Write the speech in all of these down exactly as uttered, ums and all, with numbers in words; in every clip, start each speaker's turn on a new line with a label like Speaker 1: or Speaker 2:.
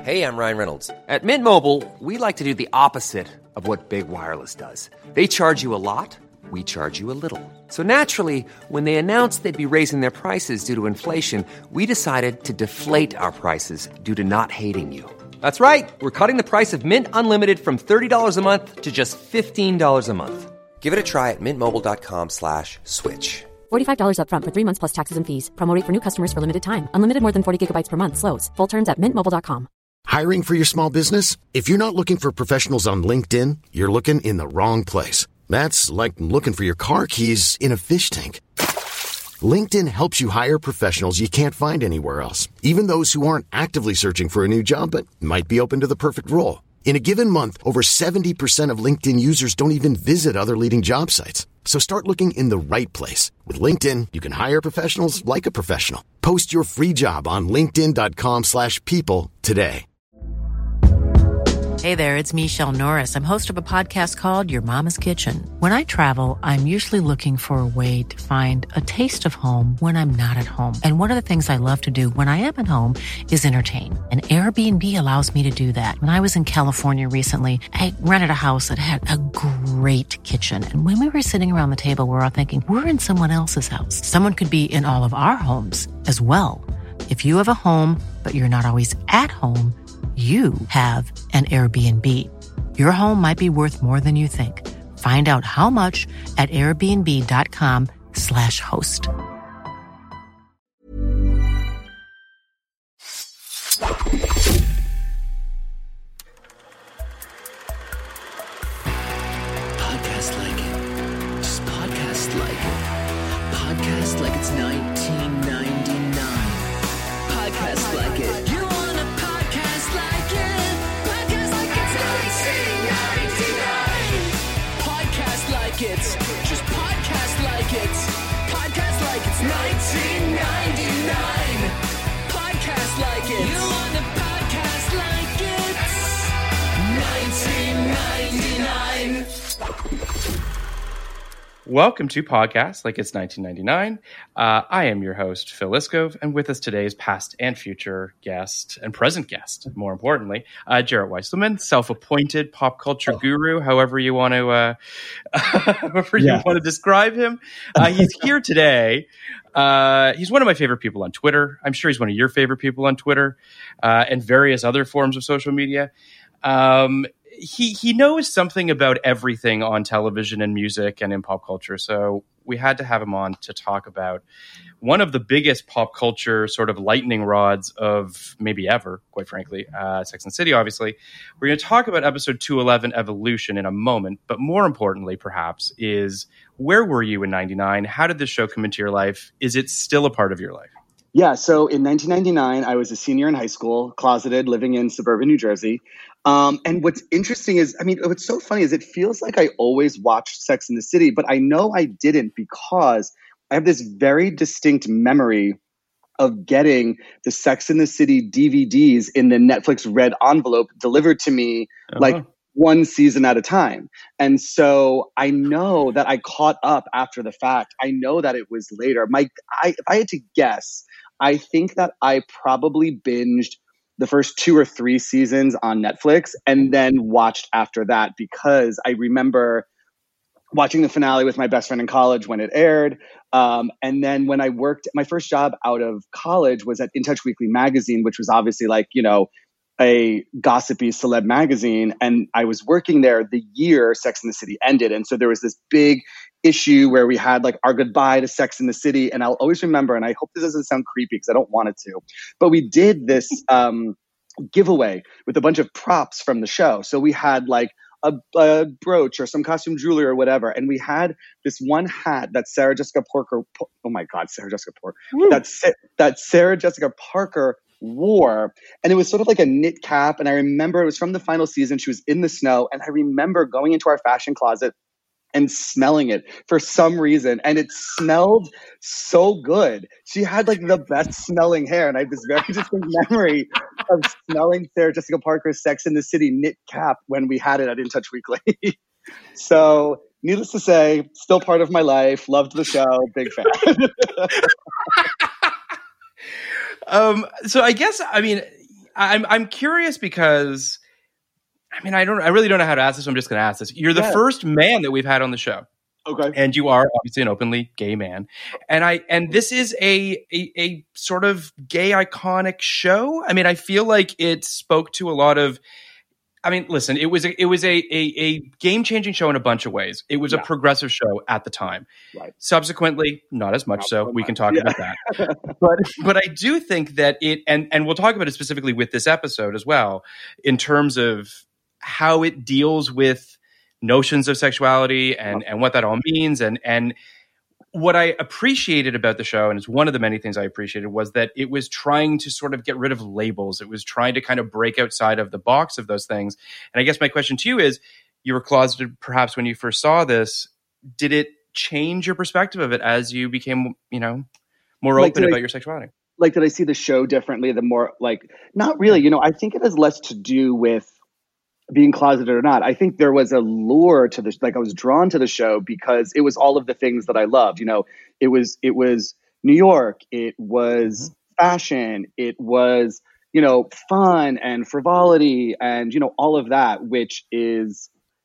Speaker 1: Hey, I'm Ryan Reynolds. At Mint Mobile, we like to do the opposite of what Big Wireless does. They charge you a lot, we charge you a little. So naturally, when they announced they'd be raising their prices due to inflation, we decided to deflate our prices due to not hating you. That's right. We're cutting the price of Mint Unlimited from thirty dollars a month to just fifteen dollars a month. Give it a try at mintmobile.com slash switch.
Speaker 2: forty-five dollars up front for three months plus taxes and fees. Promo rate for new customers for limited time. Unlimited more than forty gigabytes per month slows. Full terms at mint mobile dot com.
Speaker 3: Hiring for your small business? If you're not looking for professionals on LinkedIn, you're looking in the wrong place. That's like looking for your car keys in a fish tank. LinkedIn helps you hire professionals you can't find anywhere else, even those who aren't actively searching for a new job but might be open to the perfect role. In a given month, over seventy percent of LinkedIn users don't even visit other leading job sites. So start looking in the right place. With LinkedIn, you can hire professionals like a professional. Post your free job on linkedin.com slash people today.
Speaker 4: Hey there, it's Michelle Norris. I'm host of a podcast called Your Mama's Kitchen. When I travel, I'm usually looking for a way to find a taste of home when I'm not at home. And one of the things I love to do when I am at home is entertain. And Airbnb allows me to do that. When I was in California recently, I rented a house that had a great kitchen. And when we were sitting around the table, we were all thinking, we're in someone else's house. Someone could be in all of our homes as well. If you have a home, but you're not always at home, you have an Airbnb. Your home might be worth more than you think. Find out how much at airbnb.com slash host.
Speaker 5: Podcast like it. Just podcast like it. Podcast like it's nineteen ninety-nine. Podcast like it. You want a podcast like it? Podcast like it's nineteen ninety-nine. Podcast like it. Just podcast like it. Podcast like it's nineteen ninety-nine. Podcast like it. You want a podcast like it? nineteen ninety-nine.
Speaker 6: Welcome to Podcast Like It's nineteen ninety-nine. Uh, I am your host, Phil Iskov, and with us today is past and future guest, and present guest, more importantly, uh, Jarrett Weisselman, self-appointed pop culture oh. guru, however you want to, uh, however yeah. you want to describe him. Uh, he's here today. Uh, he's one of my favorite people on Twitter. I'm sure he's one of your favorite people on Twitter uh, and various other forms of social media. Um, He he knows something about everything on television and music and in pop culture. So we had to have him on to talk about one of the biggest pop culture sort of lightning rods of maybe ever, quite frankly, uh, Sex and the City, obviously. We're going to talk about episode two eleven, Evolution, in a moment. But more importantly, perhaps, is where were you in ninety-nine? How did this show come into your life? Is it still a part of your life?
Speaker 7: Yeah, so in nineteen ninety-nine, I was a senior in high school, closeted, living in suburban New Jersey. Um, and what's interesting is, I mean, what's so funny is it feels like I always watched Sex and the City, but I know I didn't because I have this very distinct memory of getting the Sex and the City D V Ds in the Netflix red envelope delivered to me uh-huh. like one season at a time. And so I know that I caught up after the fact. I know that it was later. My, I, if I had to guess, I think that I probably binged the first two or three seasons on Netflix and then watched after that because I remember watching the finale with my best friend in college when it aired. Um, and then when I worked, my first job out of college was at In Touch Weekly magazine, which was obviously like, you know, a gossipy celeb magazine. And I was working there the year Sex and the City ended. And so there was this big issue where we had like our goodbye to Sex and the City. And I'll always remember, and I hope this doesn't sound creepy because I don't want it to, but we did this um, giveaway with a bunch of props from the show. So we had like a, a brooch or some costume jewelry or whatever. And we had this one hat that Sarah Jessica Parker, oh my God, Sarah Jessica Parker, that, that Sarah Jessica Parker wore. And it was sort of like a knit cap. And I remember it was from the final season. She was in the snow. And I remember going into our fashion closet and smelling it for some reason. And it smelled so good. She had like the best smelling hair. And I have this very distinct memory of smelling Sarah Jessica Parker's Sex and the City knit cap when we had it at In Touch Weekly. So needless to say, still part of my life. Loved the show. Big fan.
Speaker 6: um, so I guess, I mean, I'm I'm curious because, I mean, I don't, I really don't know how to ask this. So I'm just going to ask this. You're the yeah. first man that we've had on the show.
Speaker 7: Okay.
Speaker 6: And you are obviously an openly gay man. And I, and this is a, a, a sort of gay iconic show. I mean, I feel like it spoke to a lot of, I mean, listen, it was a, it was a, a, a game-changing show in a bunch of ways. It was yeah. a progressive show at the time.
Speaker 7: Right.
Speaker 6: Subsequently, not as much not so. We much. can talk yeah. about that. but but I do think that it, and, and we'll talk about it specifically with this episode as well, in terms of how it deals with notions of sexuality and, and what that all means. And, and what I appreciated about the show, and it's one of the many things I appreciated, was that it was trying to sort of get rid of labels. It was trying to kind of break outside of the box of those things. And I guess my question to you is, you were closeted perhaps when you first saw this. Did it change your perspective of it as you became, you know, more like open about I, your sexuality?
Speaker 7: Like, did I see the show differently? The more, like, not really. You know, I think it has less to do with being closeted or not. I think there was a lure to this, like I was drawn to the show because it was all of the things that I loved. You know, it was, it was New York, it was mm-hmm. fashion, it was, you know, fun and frivolity and, you know, all of that, which is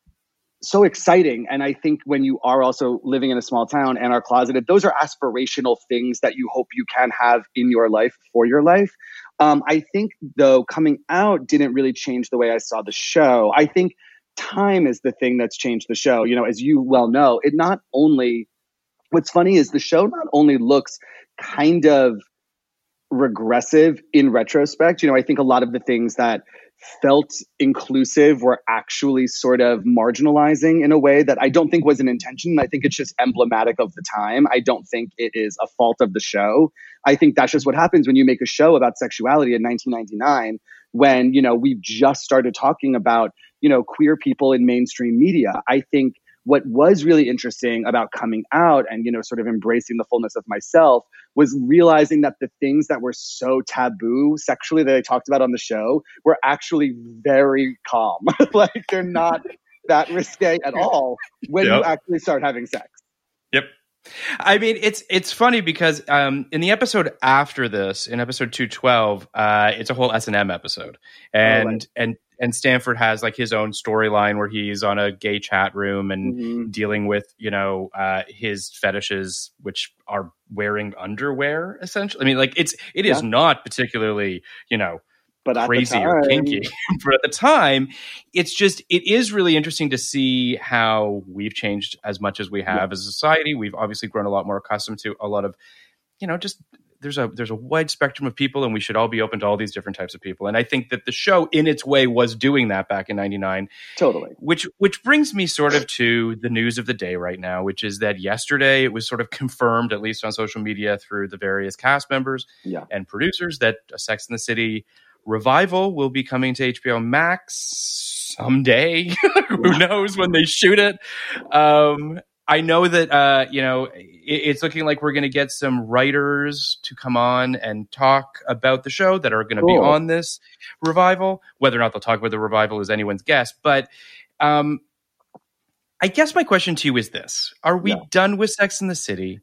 Speaker 7: so exciting. And I think when you are also living in a small town and are closeted, those are aspirational things that you hope you can have in your life for your life. Um, I think, though, coming out didn't really change the way I saw the show. I think time is the thing that's changed the show. You know, as you well know, it not only, what's funny is the show not only looks kind of regressive in retrospect. You know, I think a lot of the things that felt inclusive were actually sort of marginalizing in a way that I don't think was an intention. I think it's just emblematic of the time. I don't think it is a fault of the show. I think that's just what happens when you make a show about sexuality in nineteen ninety-nine, when, you know, we just started talking about, you know, queer people in mainstream media. I think what was really interesting about coming out and, you know, sort of embracing the fullness of myself was realizing that the things that were so taboo sexually that I talked about on the show were actually very calm. Like, they're not that risque at all when yep. you actually start having sex.
Speaker 6: Yep. I mean, it's it's funny because um, in the episode after this, in episode two twelve, uh, it's a whole S and M episode. And, oh, right. and, And Stanford has like his own storyline where he's on a gay chat room and mm-hmm. dealing with, you know, uh, his fetishes, which are wearing underwear, essentially. I mean, like it's, it yeah. is not particularly, you know, but crazy or kinky. But at the time, it's just, it is really interesting to see how we've changed as much as we have yeah. as a society. We've obviously grown a lot more accustomed to a lot of, you know, just there's a there's a wide spectrum of people, and we should all be open to all these different types of people. And I think that the show, in its way, was doing that back in ninety-nine.
Speaker 7: Totally.
Speaker 6: Which which brings me sort of to the news of the day right now, which is that yesterday it was sort of confirmed, at least on social media through the various cast members
Speaker 7: yeah.
Speaker 6: and producers, that a Sex and the City revival will be coming to H B O Max someday. Who knows when they shoot it? Um, I know that, uh, you know, it, it's looking like we're going to get some writers to come on and talk about the show that are going to cool. be on this revival. Whether or not they'll talk about the revival is anyone's guess. But um, I guess my question to you is this. Are we yeah. done with Sex and the City?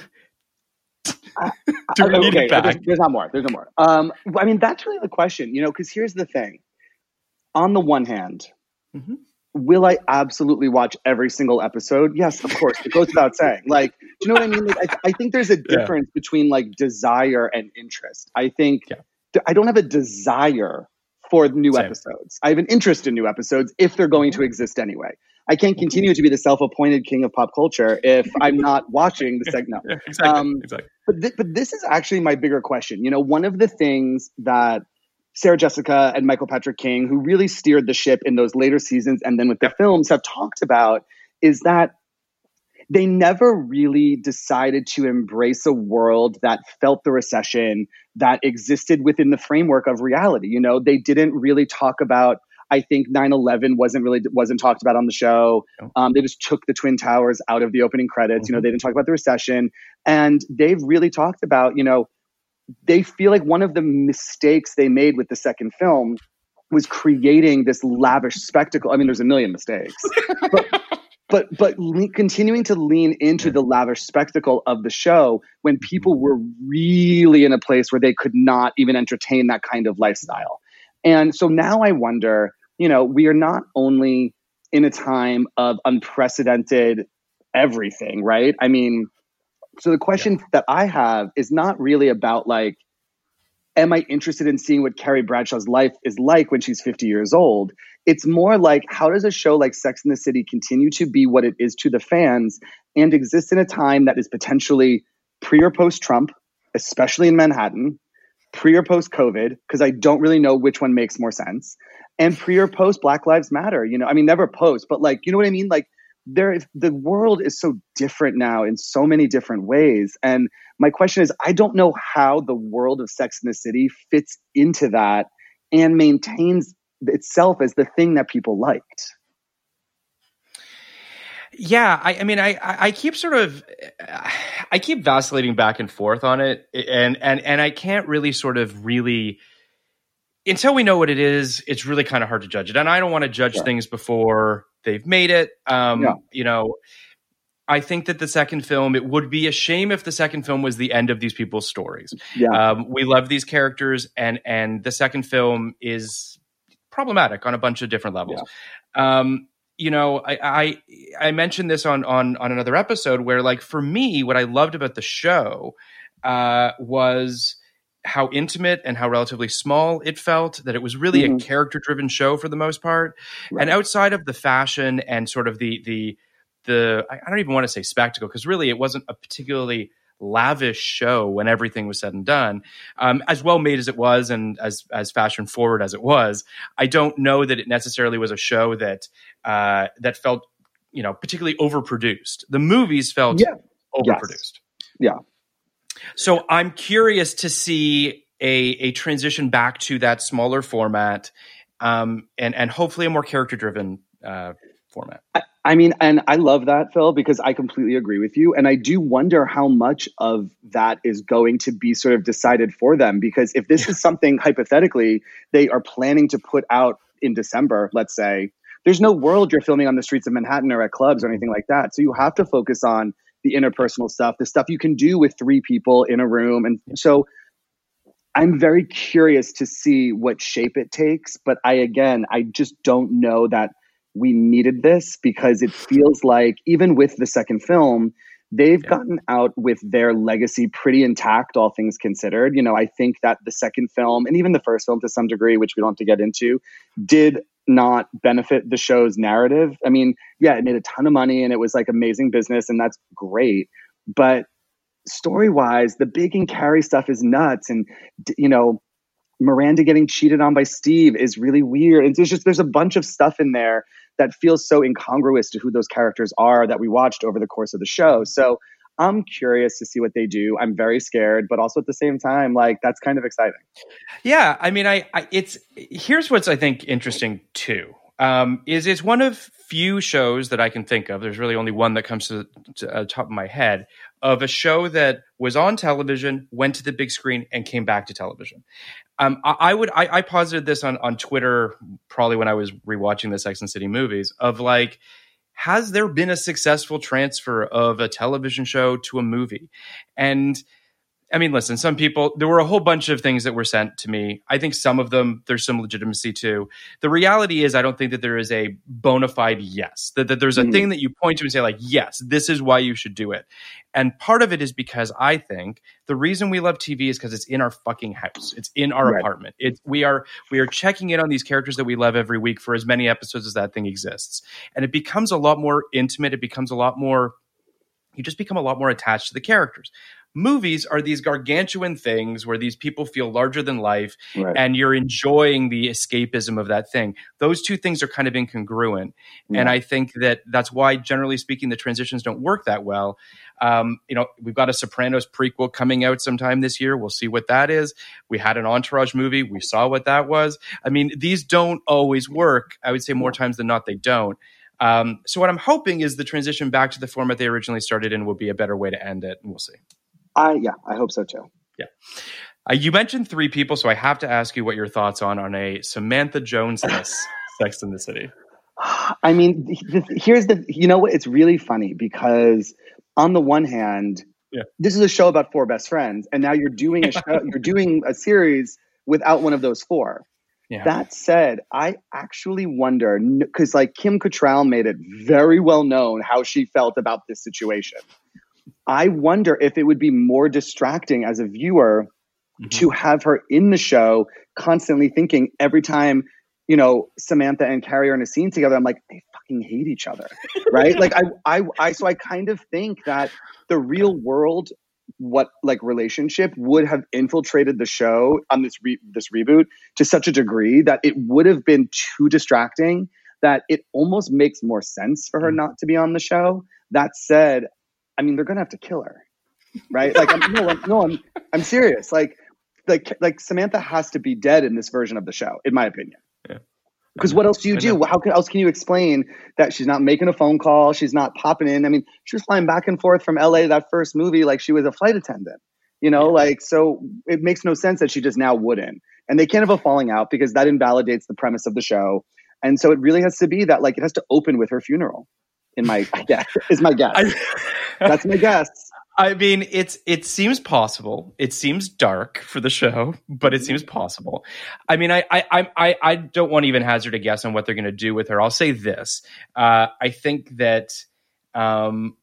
Speaker 7: I, Do we need okay, it back? There's, there's not more. There's no more. Um, I mean, that's really the question, you know, because here's the thing. On the one hand, mm-hmm. will I absolutely watch every single episode? Yes, of course. It goes without saying. Like, do you know what I mean? Like, I, I think there's a difference yeah. between like desire and interest. I think yeah. th- I don't have a desire for new Same. episodes. I have an interest in new episodes if they're going to exist anyway. I can't continue to be the self-appointed king of pop culture if I'm not watching the segment.
Speaker 6: Yeah, exactly. Um, exactly.
Speaker 7: But th- but this is actually my bigger question. You know, one of the things that Sarah Jessica and Michael Patrick King, who really steered the ship in those later seasons and then with the films, have talked about is that they never really decided to embrace a world that felt the recession that existed within the framework of reality. You know, they didn't really talk about, I think nine eleven wasn't really, wasn't talked about on the show. Um, they just took the Twin Towers out of the opening credits. Mm-hmm. You know, they didn't talk about the recession. And they've really talked about, you know, they feel like one of the mistakes they made with the second film was creating this lavish spectacle. I mean, there's a million mistakes, but but but le- continuing to lean into the lavish spectacle of the show when people were really in a place where they could not even entertain that kind of lifestyle. And so now I wonder, you know, we are not only in a time of unprecedented everything, right? I mean, so the question yeah. that I have is not really about like, am I interested in seeing what Carrie Bradshaw's life is like when she's fifty years old? It's more like, how does a show like Sex and the City continue to be what it is to the fans and exist in a time that is potentially pre or post Trump, especially in Manhattan, pre or post COVID, because I don't really know which one makes more sense, and pre or post Black Lives Matter. You know, I mean, never post, but like, you know what I mean? Like, there is, the world is so different now in so many different ways. And my question is, I don't know how the world of Sex and the City fits into that and maintains itself as the thing that people liked.
Speaker 6: Yeah, I, I mean, I, I keep sort of, I keep vacillating back and forth on it, and and and I can't really sort of really, until we know what it is, it's really kind of hard to judge it. And I don't want to judge yeah. things before they've made it. Um, yeah. You know, I think that the second film, it would be a shame if the second film was the end of these people's stories. Yeah. Um, we love these characters, and and the second film is problematic on a bunch of different levels. Yeah. Um, you know, I, I I mentioned this on on on another episode where, like, for me, what I loved about the show uh, was how intimate and how relatively small it felt, that it was really mm-hmm. a character-driven show for the most part. Right. And outside of the fashion and sort of the, the, the I don't even want to say spectacle, because really it wasn't a particularly lavish show when everything was said and done. Um, as well made as it was, and as, as fashion forward as it was, I don't know that it necessarily was a show that, uh, that felt, you know, particularly overproduced. The movies felt yeah. overproduced.
Speaker 7: Yes. Yeah.
Speaker 6: So I'm curious to see a, a transition back to that smaller format, um, and, and hopefully a more character-driven uh, format.
Speaker 7: I, I mean, and I love that, Phil, because I completely agree with you. And I do wonder how much of that is going to be sort of decided for them. Because if this yeah. is something, hypothetically, they are planning to put out in December, let's say, there's no world you're filming on the streets of Manhattan or at clubs or anything like that. So you have to focus on the interpersonal stuff, the stuff you can do with three people in a room. And so I'm very curious to see what shape it takes. But I, again, I just don't know that we needed this, because it feels like even with the second film, they've yeah. gotten out with their legacy pretty intact, all things considered. You know, I think that the second film, and even the first film to some degree, which we don't have to get into, did not benefit the show's narrative. I mean, yeah, it made a ton of money and it was like amazing business, and that's great. But story-wise, the Big and Carrie stuff is nuts. And, you know, Miranda getting cheated on by Steve is really weird. And there's just, there's a bunch of stuff in there that feels so incongruous to who those characters are that we watched over the course of the show. So I'm curious to see what they do. I'm very scared, but also at the same time, like, that's kind of exciting.
Speaker 6: Yeah. I mean, I, I it's, here's what's, I think, interesting too, um, is it's one of few shows that I can think of. There's really only one that comes to the uh, top of my head, of a show that was on television, went to the big screen, and came back to television. Um, I, I would, I, I posited this on, on Twitter, probably when I was rewatching the Sex and the City movies, of like, has there been a successful transfer of a television show to a movie? And I mean, listen, some people, there were a whole bunch of things that were sent to me. I think some of them, there's some legitimacy to. The reality is, I don't think that there is a bona fide yes, that, that there's a mm-hmm. thing that you point to and say like, yes, this is why you should do it. And part of it is because I think the reason we love T V is because it's in our fucking house. It's in our right. apartment. It's, we are, we are checking in on these characters that we love every week for as many episodes as that thing exists. And it becomes a lot more intimate. It becomes a lot more, you just become a lot more attached to the characters. Movies are these gargantuan things where these people feel larger than life, right. and you're enjoying the escapism of that thing. Those two things are kind of incongruent. Yeah. And I think that that's why, generally speaking, the transitions don't work that well. Um, you know, we've got a Sopranos prequel coming out sometime this year. We'll see what that is. We had an Entourage movie. We saw what that was. I mean, these don't always work. I would say more times than not, they don't. Um, so what I'm hoping is the transition back to the format they originally started in will be a better way to end it, and we'll see.
Speaker 7: I yeah, I hope so too.
Speaker 6: Yeah. Uh, you mentioned three people, so I have to ask you what your thoughts on on a Samantha Jones-less Sex and the City.
Speaker 7: I mean, here's the, you know what? It's really funny because on the one hand, yeah. this is a show about four best friends, and now you're doing a show, you're doing a series without one of those four.
Speaker 6: Yeah.
Speaker 7: That said, I actually wonder, because like Kim Cattrall made it very well known how she felt about this situation. I wonder if it would be more distracting as a viewer mm-hmm. to have her in the show constantly thinking every time, you know, Samantha and Carrie are in a scene together, I'm like, they fucking hate each other, right? Like I, I, I, so I kind of think that the real world, what like relationship would have infiltrated the show on this re- this reboot to such a degree that it would have been too distracting that it almost makes more sense for her mm-hmm. not to be on the show. That said, I mean, they're gonna have to kill her, right? Like, I'm, no, I'm, no, I'm, I'm serious. Like, like, like Samantha has to be dead in this version of the show, in my opinion.
Speaker 6: Yeah.
Speaker 7: Because what else do you do? How can, else can you explain that she's not making a phone call? She's not popping in. I mean, she was flying back and forth from L A that first movie like she was a flight attendant, you know, yeah. like, so it makes no sense that she just now wouldn't. And they can't have a falling out because that invalidates the premise of the show. And so it really has to be that, like, it has to open with her funeral. In my guess, is my guess. I, That's my guess.
Speaker 6: I mean, it's it seems possible. It seems dark for the show, but it seems possible. I mean, I I I I don't want to even hazard a guess on what they're going to do with her. I'll say this: uh, I think that, um,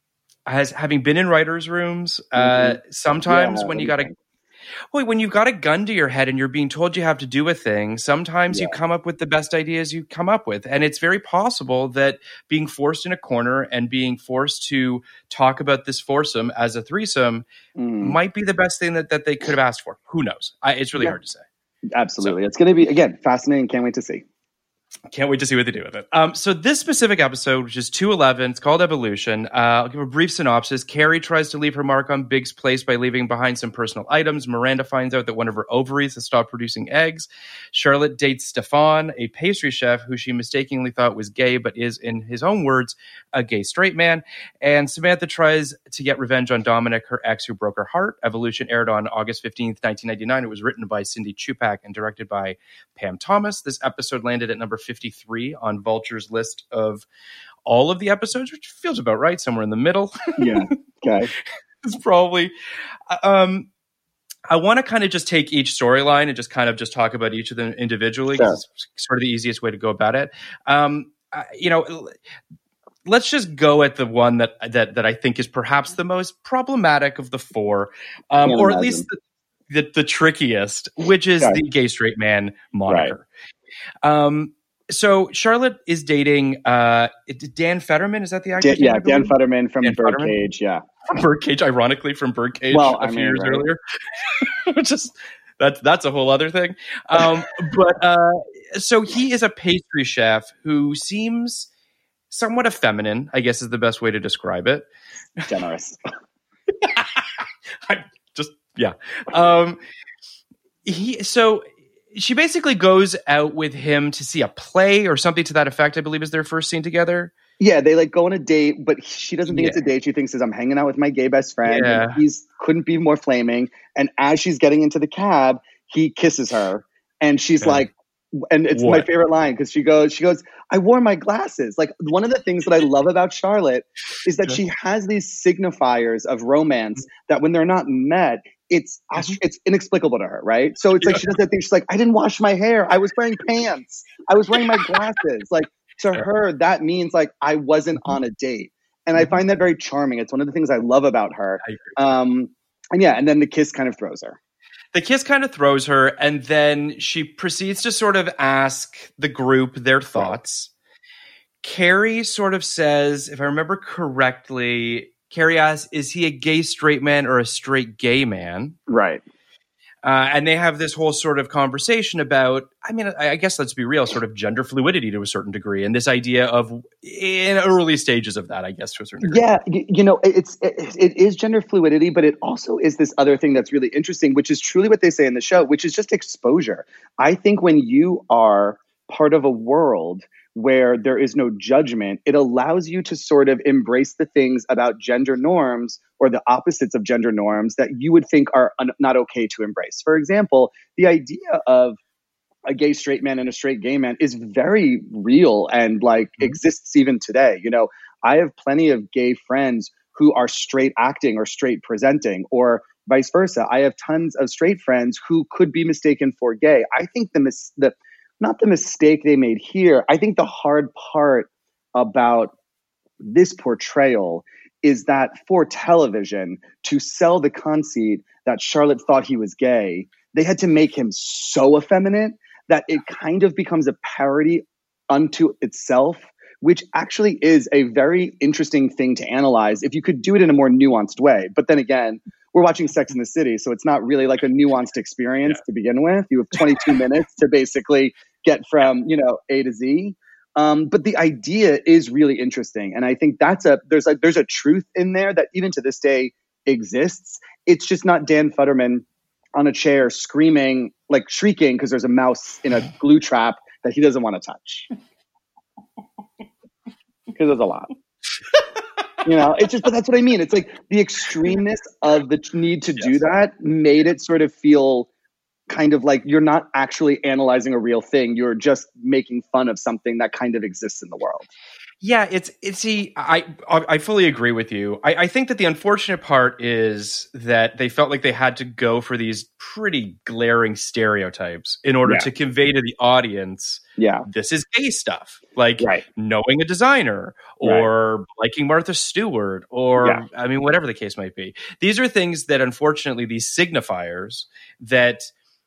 Speaker 6: as having been in writers' rooms, uh, mm-hmm. sometimes yeah, when you got to. Well, when you've got a gun to your head and you're being told you have to do a thing, sometimes yeah. you come up with the best ideas you come up with. And it's very possible that being forced in a corner and being forced to talk about this foursome as a threesome mm. might be the best thing that, that they could have asked for. Who knows? I, it's really yeah. hard to say.
Speaker 7: Absolutely. So, it's going to be, again, fascinating. Can't wait to see.
Speaker 6: Can't wait to see what they do with it. Um, so this specific episode, which is two eleven, it's called Evolution. Uh, I'll give a brief synopsis. Carrie tries to leave her mark on Big's place by leaving behind some personal items. Miranda finds out that one of her ovaries has stopped producing eggs. Charlotte dates Stefan, a pastry chef who she mistakenly thought was gay, but is, in his own words, a gay straight man. And Samantha tries to get revenge on Dominic, her ex who broke her heart. Evolution aired on August fifteenth, nineteen ninety-nine. It was written by Cindy Chupak and directed by Pam Thomas. This episode landed at number fifty-three on Vulture's list of all of the episodes, which feels about right, somewhere in the middle.
Speaker 7: Yeah, okay.
Speaker 6: It's probably... Um, I want to kind of just take each storyline and just kind of just talk about each of them individually, because sure. it's sort of the easiest way to go about it. Um, uh, you know, let's just go at the one that, that, that I think is perhaps the most problematic of the four, um, or at least the, the, the trickiest, which is okay. the gay straight man moniker. Right. Um, So Charlotte is dating uh, Dan Fetterman. Is that the actor?
Speaker 7: Dan, yeah, Dan Fetterman from Dan Birdcage. Yeah,
Speaker 6: from Birdcage. Ironically, from Birdcage well, a I few mean, years right. earlier. Just that's that's a whole other thing. Um, but uh, so he is a pastry chef who seems somewhat effeminate, I guess is the best way to describe it.
Speaker 7: Generous.
Speaker 6: I just yeah. Um, he so. She basically goes out with him to see a play or something to that effect, I believe is their first scene together.
Speaker 7: Yeah, they like go on a date, but she doesn't think yeah. it's a date. She thinks is I'm hanging out with my gay best friend. Yeah. And he's couldn't be more flaming. And as she's getting into the cab, he kisses her. And she's yeah. like, and it's what? my favorite line because she goes, she goes, I wore my glasses. Like one of the things that I love about Charlotte is that she has these signifiers of romance that when they're not met, it's it's inexplicable to her, right? So it's like she does that thing. She's like, I didn't wash my hair. I was wearing pants. I was wearing my glasses. Like to her, that means like I wasn't on a date. And I find that very charming. It's one of the things I love about her. Um, and yeah, and then the kiss kind of throws her.
Speaker 6: The kiss kind of throws her, and then she proceeds to sort of ask the group their thoughts. Right. Carrie sort of says, if I remember correctly, Carrie asks, is he a gay straight man or a straight gay man?
Speaker 7: Right.
Speaker 6: Uh, and they have this whole sort of conversation about, I mean, I, I guess let's be real, sort of gender fluidity to a certain degree. And this idea of in early stages of that, I guess, to a certain degree.
Speaker 7: Yeah. You, you know, it's, it, it is gender fluidity, but it also is this other thing that's really interesting, which is truly what they say in the show, which is just exposure. I think when you are part of a world where there is no judgment, it allows you to sort of embrace the things about gender norms or the opposites of gender norms that you would think are un- not okay to embrace. For example, the idea of a gay straight man and a straight gay man is very real and like mm-hmm. exists even today. You know, I have plenty of gay friends who are straight acting or straight presenting, or vice versa. I have tons of straight friends who could be mistaken for gay. I think the mis- the not the mistake they made here. I think the hard part about this portrayal is that for television, to sell the conceit that Charlotte thought he was gay, they had to make him so effeminate that it kind of becomes a parody unto itself, which actually is a very interesting thing to analyze if you could do it in a more nuanced way. But then again, we're watching Sex and the City, so it's not really like a nuanced experience yeah. to begin with. You have twenty-two minutes to basically get from, you know, A to Z. Um, but the idea is really interesting. And I think that's a, there's a, there's a truth in there that even to this day exists. It's just not Dan Futterman on a chair screaming, like shrieking because there's a mouse in a glue trap that he doesn't want to touch. Because there's a lot. You know, it's just, but that's what I mean. It's like the extremeness of the need to yes. do that made it sort of feel kind of like you're not actually analyzing a real thing. You're just making fun of something that kind of exists in the world.
Speaker 6: Yeah, it's it's see, I I fully agree with you. I, I think that the unfortunate part is that they felt like they had to go for these pretty glaring stereotypes in order yeah. to convey to the audience, yeah, this is gay stuff, like right. knowing a designer or right. liking Martha Stewart, or yeah. I mean, whatever the case might be. These are things that, unfortunately, these signifiers that.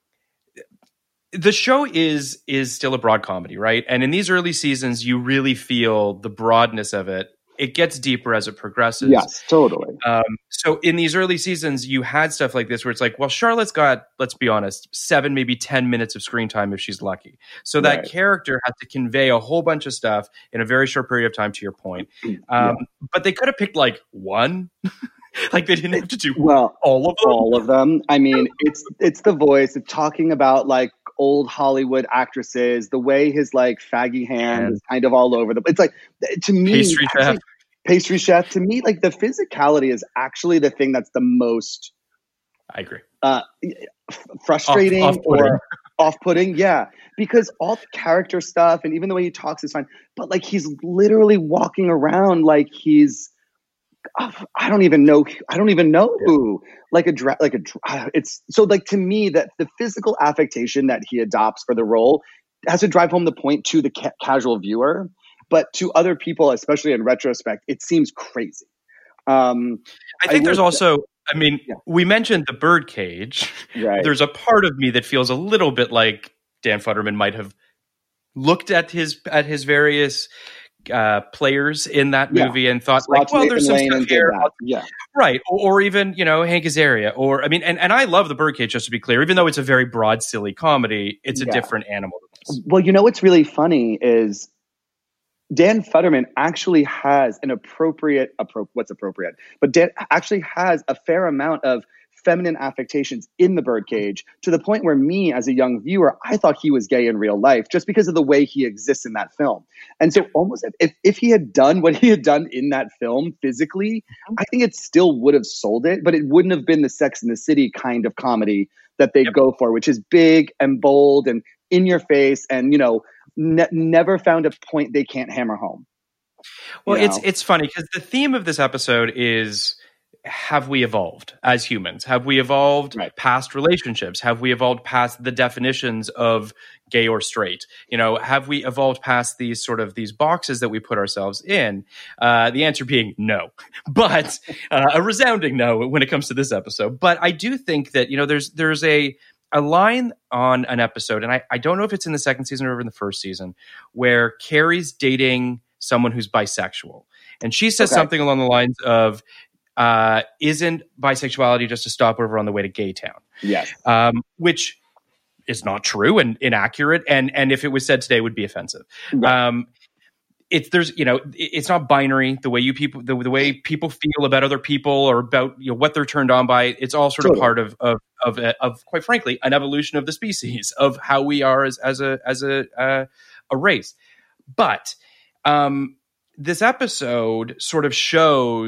Speaker 6: The show is is still a broad comedy, right? And in these early seasons, you really feel the broadness of it. It gets deeper as it progresses.
Speaker 7: Yes, totally.
Speaker 6: Um, so in these early seasons, you had stuff like this where it's like, well, Charlotte's got, let's be honest, seven, maybe ten minutes of screen time if she's lucky. So that right. character has to convey a whole bunch of stuff in a very short period of time, to your point. Um, yeah. But they could have picked like one. Like they didn't have to do
Speaker 7: well,
Speaker 6: all of them.
Speaker 7: All of them. I mean, it's it's the voice of talking about like old Hollywood actresses, the way his like faggy hand and is kind of all over the. It's like to me,
Speaker 6: pastry
Speaker 7: actually,
Speaker 6: chef.
Speaker 7: Pastry chef. To me, like the physicality is actually the thing that's the most.
Speaker 6: I agree.
Speaker 7: Uh, frustrating
Speaker 6: off, off-putting.
Speaker 7: or off-putting, yeah. Because all the character stuff and even the way he talks is fine, but like he's literally walking around like he's. I don't even know. I don't even know who. Like a dra- like a. Dra- it's so like to me that the physical affectation that he adopts for the role has to drive home the point to the ca- casual viewer, but to other people, especially in retrospect, it seems crazy. Um,
Speaker 6: I think I there's also. I mean,
Speaker 7: yeah.
Speaker 6: we mentioned the birdcage.
Speaker 7: Right.
Speaker 6: There's a part of me that feels a little bit like Dan Futterman might have looked at his at his various. Uh, players in that movie yeah. and thought so like, well, there's some stuff here.
Speaker 7: Yeah.
Speaker 6: Right. Or, or even, you know, Hank Azaria or, I mean, and, and I love The Birdcage, just to be clear, even though it's a very broad, silly comedy, it's a yeah. different animal.
Speaker 7: Well, you know, what's really funny is Dan Futterman actually has an appropriate, appro- what's appropriate, but Dan actually has a fair amount of feminine affectations in The Birdcage to the point where me as a young viewer, I thought he was gay in real life just because of the way he exists in that film. And so almost if, if he had done what he had done in that film physically, I think it still would have sold it, but it wouldn't have been the Sex and the City kind of comedy that they yep. go for, which is big and bold and in your face and, you know, ne- never found a point they can't hammer home.
Speaker 6: Well,
Speaker 7: you
Speaker 6: it's know? it's funny because the theme of this episode is, have we evolved as humans? Have we evolved right. past relationships? Have we evolved past the definitions of gay or straight? You know, have we evolved past these sort of these boxes that we put ourselves in? Uh, the answer being no, but uh, a resounding no when it comes to this episode. But I do think that, you know, there's there's a a line on an episode, and I, I don't know if it's in the second season or in the first season, where Carrie's dating someone who's bisexual. And she says okay. something along the lines of, Uh, isn't bisexuality just a stopover on the way to Gay Town?
Speaker 7: Yes.
Speaker 6: Um, which is not true and inaccurate. And, and if it was said today would be offensive. Right. Um, it's, there's, you know, it, it's not binary the way you people, the, the way people feel about other people or about, you know, what they're turned on by. It's all sort totally. of part of, of, of, uh, of, quite frankly, an evolution of the species of how we are as, as a, as a, uh, a race. But, um, this episode sort of shows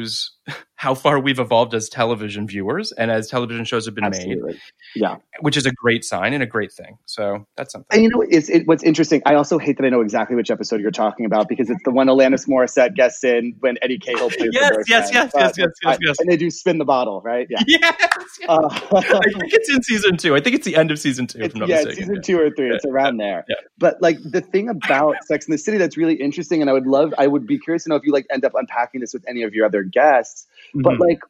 Speaker 6: how far we've evolved as television viewers and as television shows have been
Speaker 7: Absolutely.
Speaker 6: made.
Speaker 7: Yeah.
Speaker 6: Which is a great sign and a great thing. So that's something.
Speaker 7: And you know, it's, it, what's interesting, I also hate that I know exactly which episode you're talking about because it's the one Alanis Morissette guests in when Eddie Cahill plays
Speaker 6: yes,
Speaker 7: the
Speaker 6: yes, yes,
Speaker 7: uh,
Speaker 6: yes, yes, yes, yes.
Speaker 7: And they do Spin the Bottle, right? Yeah.
Speaker 6: Yes. yes. Uh, I think it's in season two. I think it's the end of season two. If I'm not
Speaker 7: yeah,
Speaker 6: mistaken.
Speaker 7: It's season two or three.
Speaker 6: Yeah.
Speaker 7: It's around there.
Speaker 6: Yeah.
Speaker 7: But like the thing about Sex and the City that's really interesting, and I would love, I would be curious to know if you like end up unpacking this with any of your other guests, mm-hmm. but like,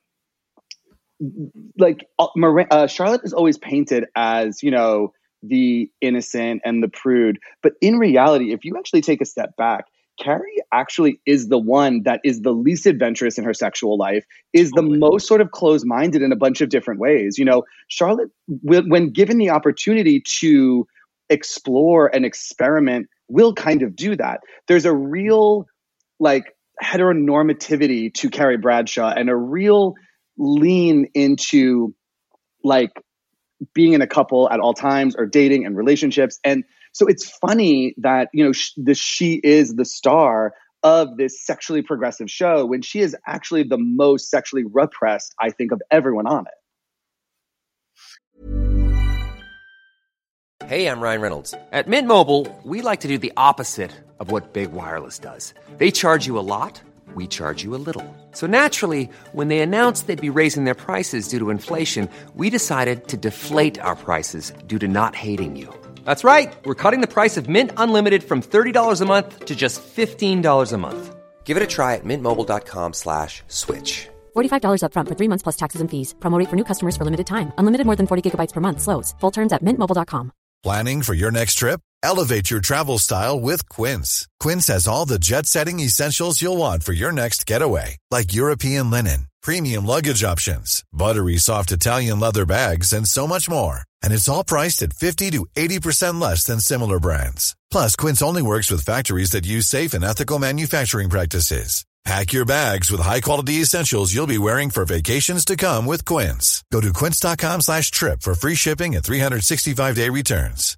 Speaker 7: like uh, Charlotte is always painted as, you know, the innocent and the prude. But in reality, if you actually take a step back, Carrie actually is the one that is the least adventurous in her sexual life, is totally. the most sort of closed-minded in a bunch of different ways. You know, Charlotte, when given the opportunity to explore and experiment, will kind of do that. There's a real, like, heteronormativity to Carrie Bradshaw and a real lean into like being in a couple at all times or dating and relationships. And so it's funny that, you know, sh- the, she is the star of this sexually progressive show when she is actually the most sexually repressed, I think, of everyone on
Speaker 1: it. Hey, I'm Ryan Reynolds. At Mint Mobile, we like to do the opposite of what Big Wireless does. They charge you a lot. We charge you a little. So naturally, when they announced they'd be raising their prices due to inflation, we decided to deflate our prices due to not hating you. That's right. We're cutting the price of Mint Unlimited from thirty dollars a month to just fifteen dollars a month. Give it a try at mintmobile.com slash switch.
Speaker 2: forty-five dollars up front for three months plus taxes and fees. Promo rate for new customers for limited time. Unlimited more than forty gigabytes per month. Slows full terms at mint mobile dot com.
Speaker 8: Planning for your next trip? Elevate your travel style with Quince. Quince has all the jet-setting essentials you'll want for your next getaway, like European linen, premium luggage options, buttery soft Italian leather bags, and so much more. And it's all priced at fifty to eighty percent less than similar brands. Plus, Quince only works with factories that use safe and ethical manufacturing practices. Pack your bags with high-quality essentials you'll be wearing for vacations to come with Quince. Go to quince.com slash trip for free shipping and three sixty-five day returns.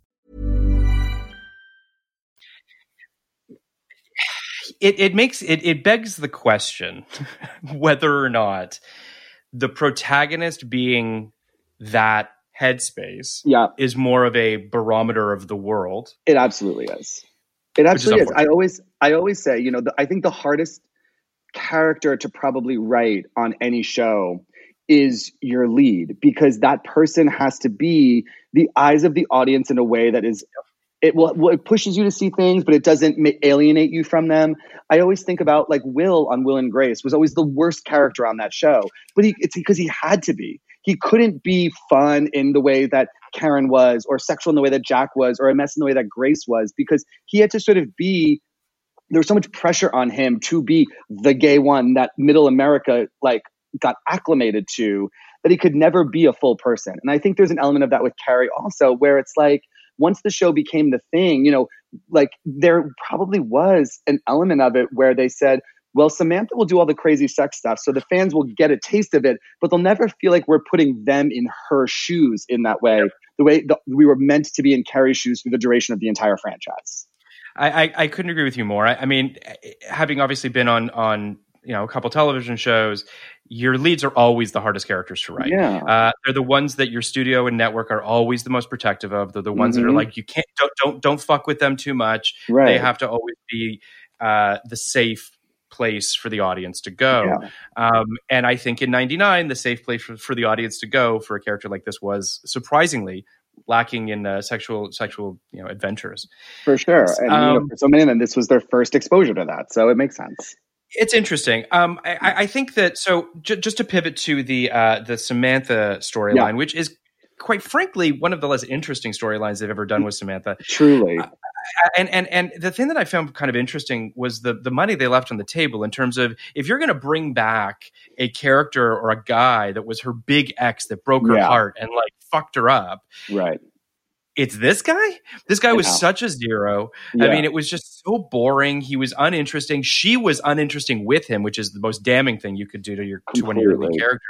Speaker 6: It it makes it it begs the question whether or not the protagonist being that headspace
Speaker 7: yeah.
Speaker 6: is more of a barometer of the world.
Speaker 7: It absolutely is. It absolutely is. is. I always I always say, you know, the, I think the hardest character to probably write on any show is your lead, because that person has to be the eyes of the audience in a way that is, it will, well, it pushes you to see things, but it doesn't ma- alienate you from them. I always think about like Will on Will and Grace was always the worst character on that show, but he, it's because he had to be. He couldn't be fun in the way that Karen was, or sexual in the way that Jack was, or a mess in the way that Grace was, because he had to sort of be, there was so much pressure on him to be the gay one that middle America like got acclimated to, that he could never be a full person. And I think there's an element of that with Carrie also, where it's like, once the show became the thing, you know, like there probably was an element of it where they said, well, Samantha will do all the crazy sex stuff, so the fans will get a taste of it, but they'll never feel like we're putting them in her shoes in that way, the way the, we were meant to be in Carrie's shoes for the duration of the entire franchise.
Speaker 6: I, I, I couldn't agree with you more. I, I mean, having obviously been on on you know a couple television shows, your leads are always the hardest characters to write.
Speaker 7: Yeah.
Speaker 6: Uh, they're the ones that your studio and network are always the most protective of. They're the ones mm-hmm. that are like, you can't don't don't don't fuck with them too much.
Speaker 7: Right.
Speaker 6: They have to always be uh, the safe place for the audience to go.
Speaker 7: Yeah.
Speaker 6: Um, and I think in ninety-nine, the safe place for, for the audience to go for a character like this was surprisingly lacking in uh, sexual sexual you know adventures.
Speaker 7: For sure. And um, you know, for so many of them, this was their first exposure to that. So it makes sense.
Speaker 6: It's interesting. Um, I, I think that so j- just to pivot to the uh, the Samantha storyline, yeah. which is quite frankly one of the less interesting storylines they've ever done with Samantha.
Speaker 7: Truly.
Speaker 6: Uh, and and and the thing that I found kind of interesting was the the money they left on the table in terms of, if you're going to bring back a character or a guy that was her big ex that broke her
Speaker 7: yeah.
Speaker 6: heart and like fucked her up.
Speaker 7: Right.
Speaker 6: It's this guy? This guy was such a zero.
Speaker 7: Yeah.
Speaker 6: I mean, it was just so boring. He was uninteresting. She was uninteresting with him, which is the most damning thing you could do to your to one of your lead characters.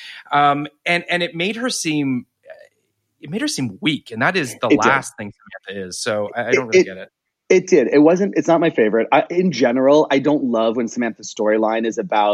Speaker 6: Um, and and it made her seem it made her seem weak, and that is the
Speaker 7: it
Speaker 6: last
Speaker 7: did.
Speaker 6: thing Samantha is. So I, I don't really
Speaker 7: it,
Speaker 6: get it.
Speaker 7: It did. It wasn't. It's not my favorite. I, in general, I don't love when Samantha's storyline is about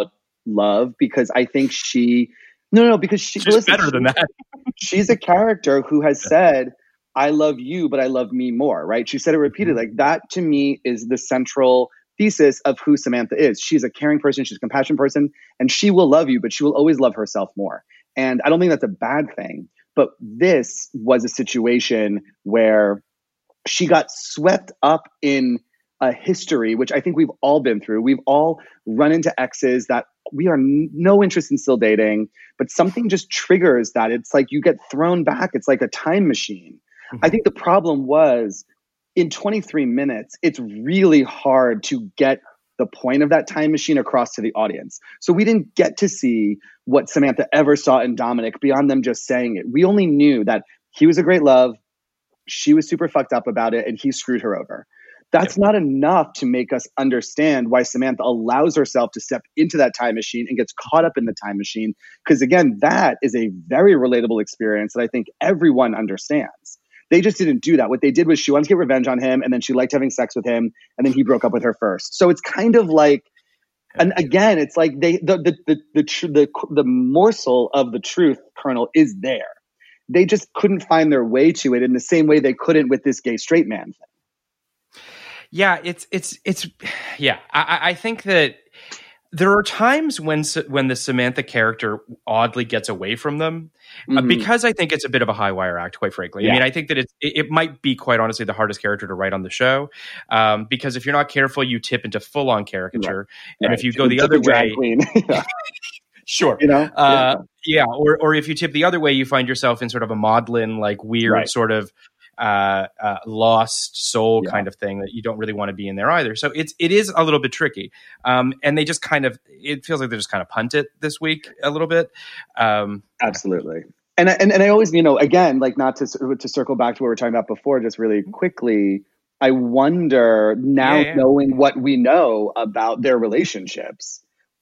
Speaker 7: love because I think she, no, no, no because she,
Speaker 6: she's
Speaker 7: listen,
Speaker 6: better than that.
Speaker 7: She's a character who has said, I love you, but I love me more, right? She said it repeatedly. Like that to me is the central thesis of who Samantha is. She's a caring person. She's a compassionate person, and she will love you, but she will always love herself more. And I don't think that's a bad thing. But this was a situation where she got swept up in a history, which I think we've all been through. We've all run into exes that we are n- no interest in still dating, but something just triggers that. It's like you get thrown back. It's like a time machine. Mm-hmm. I think the problem was in twenty-three minutes, it's really hard to get the point of that time machine across to the audience. So we didn't get to see what Samantha ever saw in Dominic beyond them just saying it. We only knew that he was a great love. She was super fucked up about it, and he screwed her over. That's not enough to make us understand why Samantha allows herself to step into that time machine and gets caught up in the time machine. Because again, that is a very relatable experience that I think everyone understands. They just didn't do that. What they did was she wanted to get revenge on him, and then she liked having sex with him, and then he broke up with her first. So it's kind of like, and again, it's like they the the the the, the, the, the morsel of the truth kernel is there. They just couldn't find their way to it in the same way they couldn't with this gay straight man thing.
Speaker 6: Yeah, it's it's it's yeah. I, I think that there are times when when the Samantha character oddly gets away from them mm-hmm. uh, because I think it's a bit of a high wire act, quite frankly. Yeah. I mean, I think that it's, it, it might be quite honestly the hardest character to write on the show um, because if you're not careful, you tip into full on caricature, right. and right. if you go the other way. yeah. Sure.
Speaker 7: You know?
Speaker 6: Uh, yeah. yeah. Or or if you tip the other way, you find yourself in sort of a maudlin, like weird right. sort of uh, uh, lost soul yeah. kind of thing that you don't really want to be in there either. So it's it is a little bit tricky. Um, and they just kind of, it feels like they just kind of punt it this week a little bit. Um,
Speaker 7: Absolutely. And, and and I always, you know, again, like not to to circle back to what we were talking about before, just really quickly, I wonder now yeah, yeah. knowing what we know about their relationships,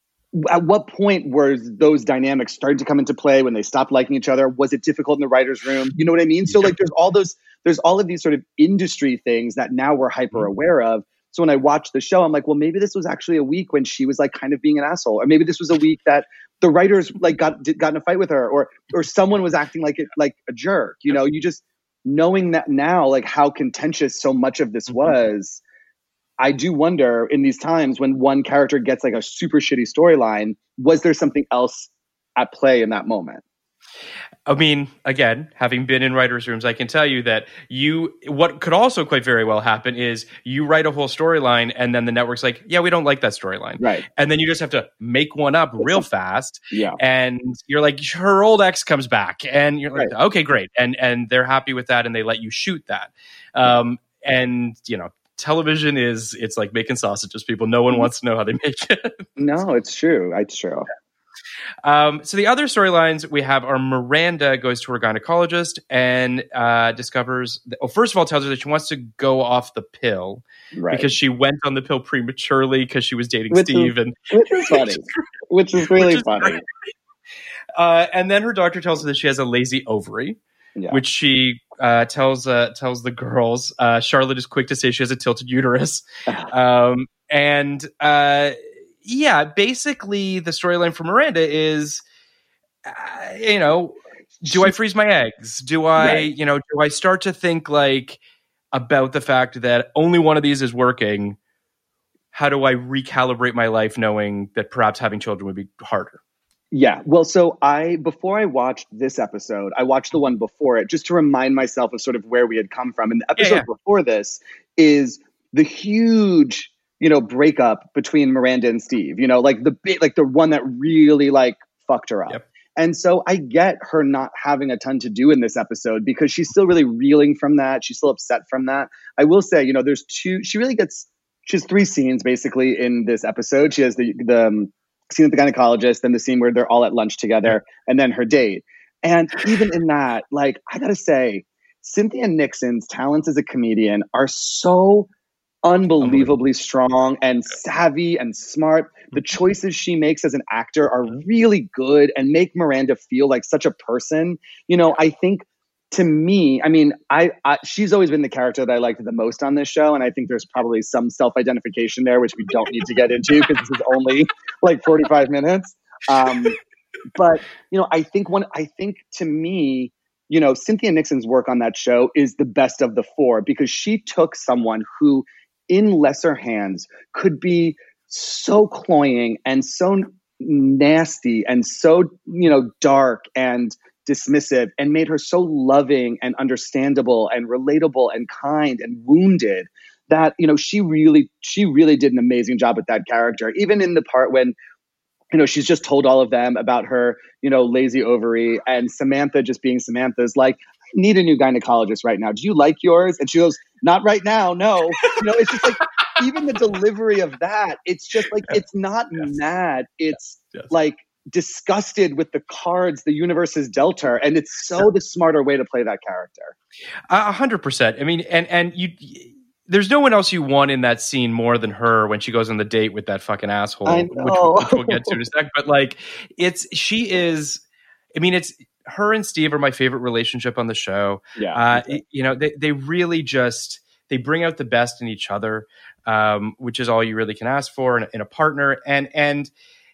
Speaker 7: at what point were those dynamics started to come into play when they stopped liking each other? Was it difficult in the writer's room? You know what I mean? So like there's all those, there's all of these sort of industry things that now we're hyper aware of. So when I watch the show, I'm like, well, maybe this was actually a week when she was like kind of being an asshole. Or maybe this was a week that the writers like got, did, got in a fight with her or, or someone was acting like it, like a jerk. You know, you just knowing that now, like how contentious so much of this was, I do wonder in these times when one character gets like a super shitty storyline, was there something else at play in that moment?
Speaker 6: I mean, again, having been in writers' rooms, I can tell you that you, what could also quite very well happen is you write a whole storyline and then the network's like, yeah, we don't like that storyline.
Speaker 7: Right.
Speaker 6: And then you just have to make one up real fast.
Speaker 7: Yeah.
Speaker 6: And you're like, her old ex comes back and you're like,
Speaker 7: right.
Speaker 6: okay, great. And, and they're happy with that and they let you shoot that. Um, and, you know, television is, it's like making sausages, people. No one wants to know how they make it.
Speaker 7: No, it's true. It's true.
Speaker 6: Um, so the other storylines we have are Miranda goes to her gynecologist and uh, discovers, that, well, first of all, tells her that she wants to go off the pill
Speaker 7: right.
Speaker 6: because she went on the pill prematurely because she was dating
Speaker 7: which
Speaker 6: Steve.
Speaker 7: Is,
Speaker 6: and
Speaker 7: which is funny. Which is really
Speaker 6: which is
Speaker 7: funny.
Speaker 6: Uh, and then her doctor tells her that she has a lazy ovary. Yeah. Which she uh, tells uh, tells the girls. Uh, Charlotte is quick to say she has a tilted uterus, um, and uh, yeah, basically the storyline for Miranda is, uh, you know, do I freeze my eggs? Do I, right. you know, do I start to think like about the fact that only one of these is working? How do I recalibrate my life, knowing that perhaps having children would be harder?
Speaker 7: Yeah. Well, so I, before I watched this episode, I watched the one before it just to remind myself of sort of where we had come from. And the episode yeah, yeah. before this is the huge, you know, breakup between Miranda and Steve, you know, like the big, like the one that really like fucked her up. Yep. And so I get her not having a ton to do in this episode because she's still really reeling from that. She's still upset from that. I will say, you know, there's two, she really gets, she has three scenes basically in this episode. She has the, the, um, scene at the gynecologist, then the scene where they're all at lunch together, and then her date. And even in that, like, I gotta say, Cynthia Nixon's talents as a comedian are so unbelievably strong and savvy and smart. The choices she makes as an actor are really good and make Miranda feel like such a person. You know, I think to me, I mean, I, I she's always been the character that I liked the most on this show, and I think there's probably some self-identification there, which we don't need to get into because this is only like forty-five minutes. Um, but you know, I think one, I think to me, you know, Cynthia Nixon's work on that show is the best of the four because she took someone who, in lesser hands, could be so cloying and so nasty and so, you know, dark and dismissive, and made her so loving and understandable and relatable and kind and wounded that, you know, she really, she really did an amazing job with that character. Even in the part when, you know, she's just told all of them about her, you know, lazy ovary, and Samantha just being Samantha's like, I need a new gynecologist right now. Do you like yours? And she goes, not right now. No, you know, it's just like, even the delivery of that, it's just like, it's not yes. mad. It's yes. like disgusted with the cards the universe has dealt her. And it's so the smarter way to play that character.
Speaker 6: A hundred percent. I mean, and, and you, there's no one else you want in that scene more than her when she goes on the date with that fucking asshole,
Speaker 7: I know.
Speaker 6: Which, which we'll get to in a sec. But like, it's, she is, I mean, it's, her and Steve are my favorite relationship on the show.
Speaker 7: Yeah.
Speaker 6: Uh, it, you know, they, they really just, they bring out the best in each other, um, which is all you really can ask for in, in a partner. And, and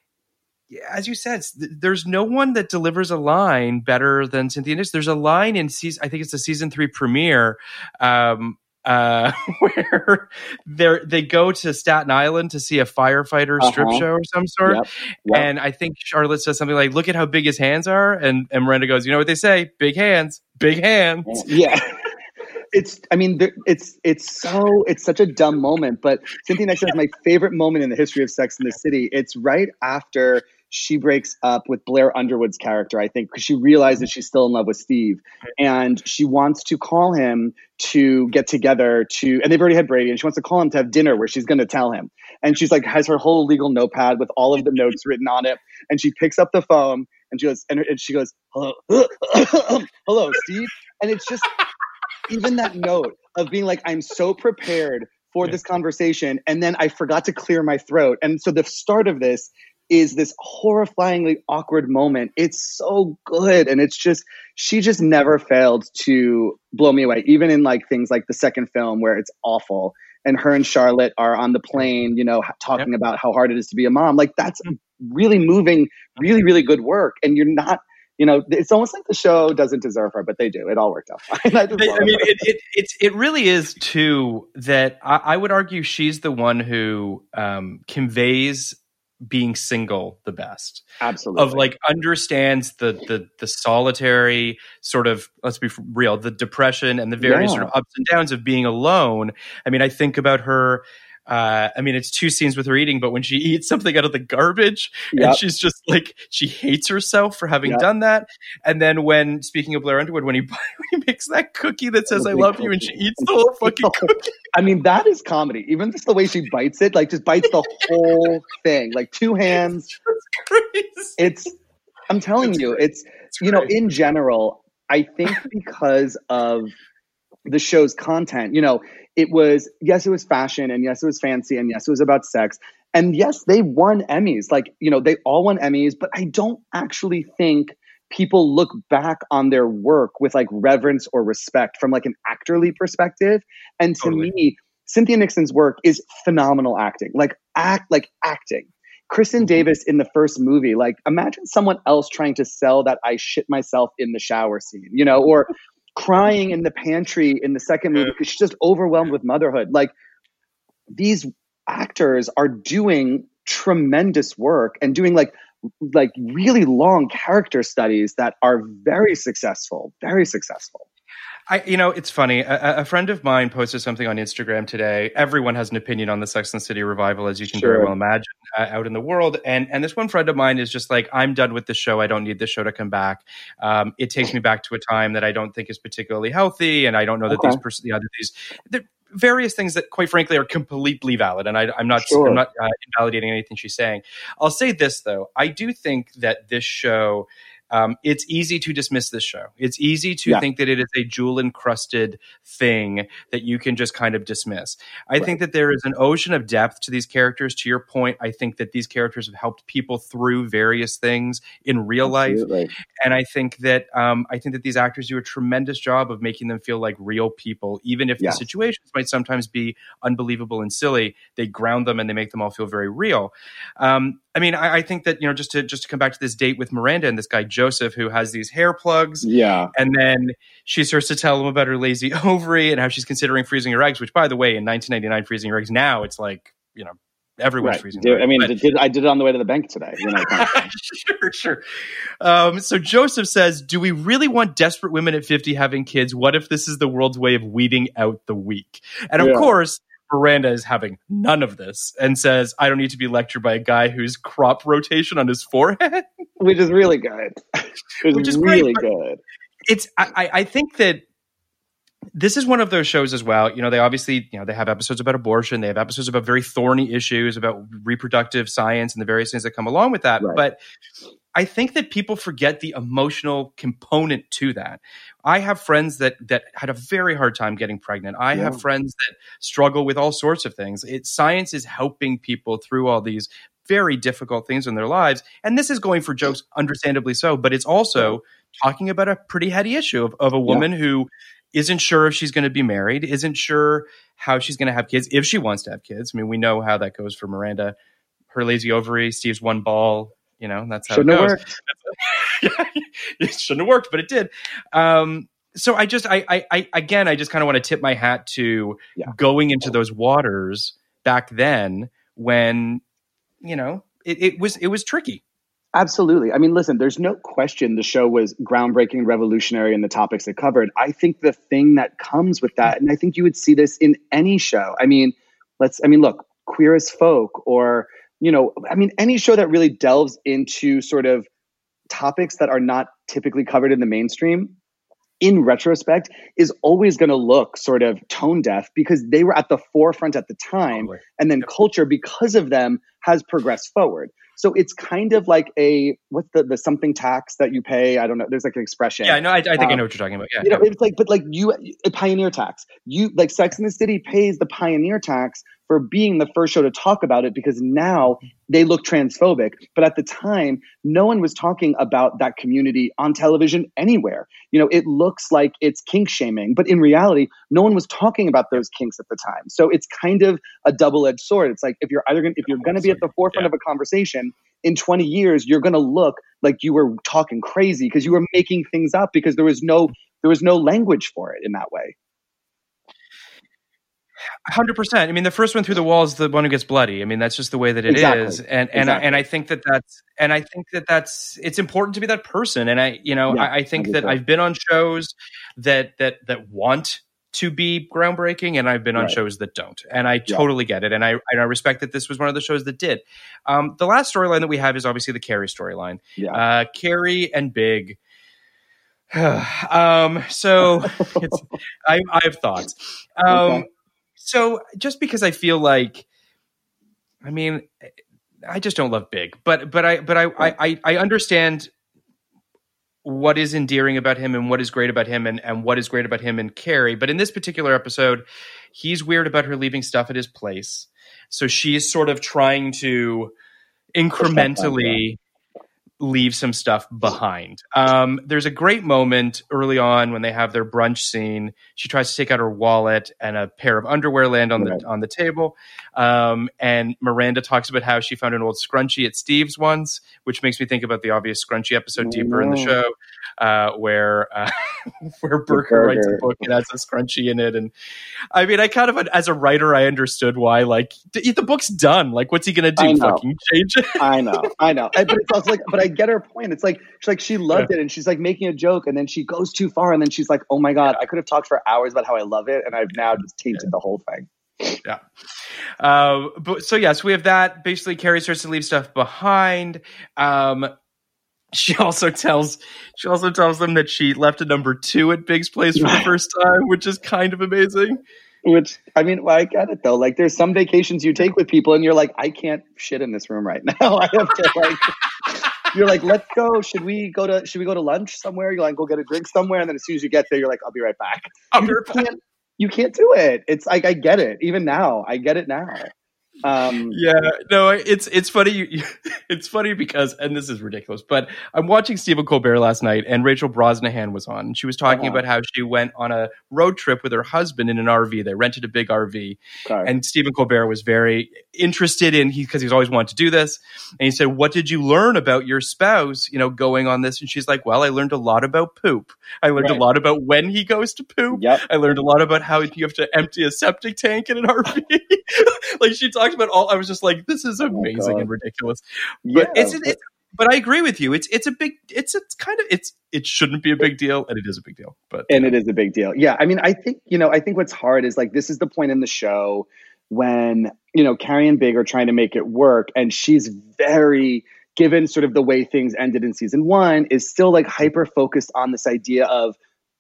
Speaker 6: as you said, there's no one that delivers a line better than Cynthia Nixon. There's a line in season, I think it's the season three premiere, um, uh, where they they go to Staten Island to see a firefighter uh-huh. strip show or some sort. Yep. Yep. And I think Charlotte says something like, look at how big his hands are. And, and Miranda goes, you know what they say? Big hands, big hands.
Speaker 7: Yeah. It's, I mean, it's, it's so, it's such a dumb moment, but Cynthia Nixon is my favorite moment in the history of Sex and the City. It's right after she breaks up with Blair Underwood's character, I think, because she realizes she's still in love with Steve, and she wants to call him to get together to, and they've already had Brady, and she wants to call him to have dinner where she's going to tell him. And she's like, has her whole legal notepad with all of the notes written on it. And she picks up the phone and she goes, and, and she goes, hello, hello, Steve. And it's just, even that note of being like, I'm so prepared for this conversation, and then I forgot to clear my throat. And so the start of this is this horrifyingly awkward moment. It's so good. And it's just, she just never failed to blow me away, even in like things like the second film where it's awful. And her and Charlotte are on the plane, you know, talking yep. about how hard it is to be a mom. Like, that's really moving, really, really good work. And you're not, you know, it's almost like the show doesn't deserve her, but they do. It all worked out fine. I, I
Speaker 6: mean, it, it, it, it really is, too, that I, I would argue she's the one who um, conveys being single the best.
Speaker 7: Absolutely.
Speaker 6: Of like, understands the the the solitary sort of, let's be real, the depression and the various yeah. sort of ups and downs of being alone. I mean, I think about her, uh, I mean, it's two scenes with her eating, but when she eats something out of the garbage yep. and she's just like, she hates herself for having yep. done that. And then when, speaking of Blair Underwood, when he, when he makes that cookie that says, I love cookie. you, and she eats the whole fucking cookie.
Speaker 7: I mean, that is comedy. Even just the way she bites it, like just bites the whole thing, like two hands.
Speaker 6: It's crazy.
Speaker 7: It's, I'm telling it's you, it's, it's you know, in general, I think because of the show's content, you know, it was, yes, it was fashion, and yes, it was fancy, and yes, it was about sex. And yes, they won Emmys. Like, you know, they all won Emmys, but I don't actually think people look back on their work with like reverence or respect from like an actorly perspective. And to totally. me, Cynthia Nixon's work is phenomenal acting, like act, like acting. Kristen Davis in the first movie, like imagine someone else trying to sell that I shit myself in the shower scene, you know, or crying in the pantry in the second movie because she's just overwhelmed with motherhood. Like, these actors are doing tremendous work and doing like like really long character studies that are very successful, very successful.
Speaker 6: I, you know, it's funny. A, a friend of mine posted something on Instagram today. Everyone has an opinion on the Sex and the City revival, as you can sure. very well imagine, uh, out in the world. And and this one friend of mine is just like, I'm done with this show. I don't need this show to come back. Um, it takes me back to a time that I don't think is particularly healthy, and I don't know that okay. these pers- the other these the various things that, quite frankly, are completely valid. And I, I'm not sure. I'm not uh, invalidating anything she's saying. I'll say this though: I do think that this show um, it's easy to dismiss this show. It's easy to
Speaker 7: Yeah.
Speaker 6: think that it is a jewel encrusted thing that you can just kind of dismiss. I
Speaker 7: Right.
Speaker 6: think that there is an ocean of depth to these characters. To your point, I think that these characters have helped people through various things in real
Speaker 7: Absolutely.
Speaker 6: life. And I think that um, I think that these actors do a tremendous job of making them feel like real people, even if
Speaker 7: Yes.
Speaker 6: the situations might sometimes be unbelievable and silly. They ground them and they make them all feel very real. Um, I mean, I, I think that, you know, just to just to come back to this date with Miranda and this guy Joseph, who has these hair plugs,
Speaker 7: Yeah.
Speaker 6: and then she starts to tell him about her lazy ovary and how she's considering freezing her eggs. Which, by the way, in nineteen ninety-nine, freezing your eggs now, it's like, you know, everyone's
Speaker 7: Right.
Speaker 6: freezing.
Speaker 7: Dude,
Speaker 6: their
Speaker 7: I mean,
Speaker 6: eggs.
Speaker 7: did, I did it on the way to the bank today. You know, kind of thing.
Speaker 6: sure, sure. Um, so Joseph says, do we really want desperate women at fifty having kids? What if this is the world's way of weeding out the weak? And of
Speaker 7: Yeah.
Speaker 6: course, Miranda is having none of this and says, I don't need to be lectured by a guy whose crop rotation on his forehead.
Speaker 7: Which is really good. Which,
Speaker 6: Which is
Speaker 7: is
Speaker 6: great,
Speaker 7: really
Speaker 6: but-
Speaker 7: good.
Speaker 6: It's, I, I I think that this is one of those shows as well. You know, they obviously, you know, they have episodes about abortion. They have episodes about very thorny issues about reproductive science and the various things that come along with that.
Speaker 7: Right.
Speaker 6: But I think that people forget the emotional component to that. I have friends that that had a very hard time getting pregnant. I
Speaker 7: Yeah.
Speaker 6: have friends that struggle with all sorts of things. It, science is helping people through all these very difficult things in their lives. And this is going for jokes, understandably so, but it's also talking about a pretty heady issue of, of a woman who isn't sure if she's going to be married, isn't sure how she's going to have kids, if she wants to have kids. I mean, we know how that goes for Miranda. Her lazy ovary, Steve's one ball, you know, that's how
Speaker 7: Shouldn't
Speaker 6: it
Speaker 7: have
Speaker 6: goes.
Speaker 7: worked.
Speaker 6: It shouldn't have worked, but it did. Um, so I just, I, I, I again, I just kind of want to tip my hat to
Speaker 7: Yeah.
Speaker 6: going into those waters back then when, you know, it, it was, it was tricky.
Speaker 7: Absolutely. I mean, listen, there's no question the show was groundbreaking, revolutionary in the topics it covered. I think the thing that comes with that, and I think you would see this in any show. I mean, let's, I mean, look, Queer as Folk, or, you know, I mean, any show that really delves into sort of topics that are not typically covered in the mainstream, in retrospect, is always going to look sort of tone deaf because they were at the forefront at the time.
Speaker 6: Totally.
Speaker 7: And then culture, because of them, has progressed forward. So it's kind of like a, what's the, the something tax that you pay? I don't know. There's like an expression.
Speaker 6: Yeah, no, I, I think I
Speaker 7: Um,
Speaker 6: know what you're talking about. Yeah,
Speaker 7: You know,
Speaker 6: yeah.
Speaker 7: it's like, but like you, a pioneer tax. You like Sex and the City pays the pioneer tax for being the first show to talk about it because now they look transphobic. But at the time, no one was talking about that community on television anywhere. You know, it looks like it's kink shaming, but in reality, no one was talking about those kinks at the time. So it's kind of a double-edged sword. It's like if you're either gonna, if you're going to be at the forefront
Speaker 6: Yeah.
Speaker 7: of a conversation, in twenty years, you're going to look like you were talking crazy because you were making things up because there was no there was no language for it in that way.
Speaker 6: one hundred percent. I mean, the first one through the wall is the one who gets bloody. I mean, that's just the way that it
Speaker 7: Exactly.
Speaker 6: is. And and I,
Speaker 7: Exactly.
Speaker 6: and I think that that's and I think that that's it's important to be that person. And I, you know,
Speaker 7: Yeah,
Speaker 6: I, I think
Speaker 7: I do
Speaker 6: that
Speaker 7: too.
Speaker 6: I've been on shows that that that want to be groundbreaking, and I've been on
Speaker 7: Right.
Speaker 6: shows that don't. And I
Speaker 7: Yeah.
Speaker 6: totally get it. And I and I respect that this was one of the shows that did. Um, the last storyline that we have is obviously the Carrie storyline.
Speaker 7: Yeah.
Speaker 6: Uh, Carrie and Big. um, so it's, I, I have thoughts. Um,
Speaker 7: Okay.
Speaker 6: So just because I feel like, I mean, I just don't love Big, but but I but I I, I understand what is endearing about him and what is great about him and, and what is great about him and Carrie. But in this particular episode, he's weird about her leaving stuff at his place. So she's sort of trying to incrementally leave some stuff behind. Um, there's a great moment early on when they have their brunch scene. She tries to take out her wallet and a pair of underwear land on
Speaker 7: Right.
Speaker 6: the on the table. Um, and Miranda talks about how she found an old scrunchie at Steve's once, which makes me think about the obvious scrunchie episode deeper in the
Speaker 7: No.
Speaker 6: show, uh, where uh, where Burger
Speaker 7: Burger.
Speaker 6: writes a book and has a scrunchie in it. And I mean, I kind of, as a writer, I understood why. Like, the, the book's done. Like, what's he gonna
Speaker 7: I
Speaker 6: do?
Speaker 7: know.
Speaker 6: Fucking change it?
Speaker 7: I know, I know. And- But it's also like, but I get her point. It's like, she's like, she loved it and she's like making a joke and then she goes too far and then she's like, oh my God, I could have talked for hours about how I love it and I've now just tainted the whole thing.
Speaker 6: Yeah. Uh, but so yes, we have that. Basically, Carrie starts to leave stuff behind. Um, she also tells she also tells them that she left a number two at Big's place for the first time, which is kind of amazing.
Speaker 7: Which, I mean, well, I get it though. Like, there's some vacations you take with people and you're like, I can't shit in this room right now. I have to like, You're like, let's go. Should we go to should we go to lunch somewhere? You're like, go get a drink somewhere, and then as soon as you get there, you're like, I'll be right back.
Speaker 6: I'll be
Speaker 7: You
Speaker 6: right back.
Speaker 7: can't you can't do it. It's like I get it. Even now, I get it now. Um,
Speaker 6: yeah, no, it's it's funny. You, you, it's funny because, and this is ridiculous, but I'm watching Stephen Colbert last night, and Rachel Brosnahan was on, and she was talking
Speaker 7: Uh-huh.
Speaker 6: about how she went on a road trip with her husband in an R V. They rented a big R V,
Speaker 7: Okay.
Speaker 6: and Stephen Colbert was very interested in he because he's always wanted to do this, and he said, "What did you learn about your spouse? You know, going on this?" And she's like, "Well, I learned a lot about poop. I learned
Speaker 7: Right.
Speaker 6: a lot about when he goes to poop.
Speaker 7: Yep.
Speaker 6: I learned a lot about how you have to empty a septic tank in an R V." Like she talks about all. I was just like, "This is amazing
Speaker 7: God.
Speaker 6: and ridiculous."
Speaker 7: yeah,
Speaker 6: But it's,
Speaker 7: but-
Speaker 6: it's but I agree with you. It's it's a big. It's it's kind of it's it shouldn't be a big deal, and it is a big deal. But
Speaker 7: and it is a big deal. Yeah, I mean, I think you know, I think what's hard is like this is the point in the show when you know Carrie and Big are trying to make it work, and she's very given sort of the way things ended in season one is still like hyper focused on this idea of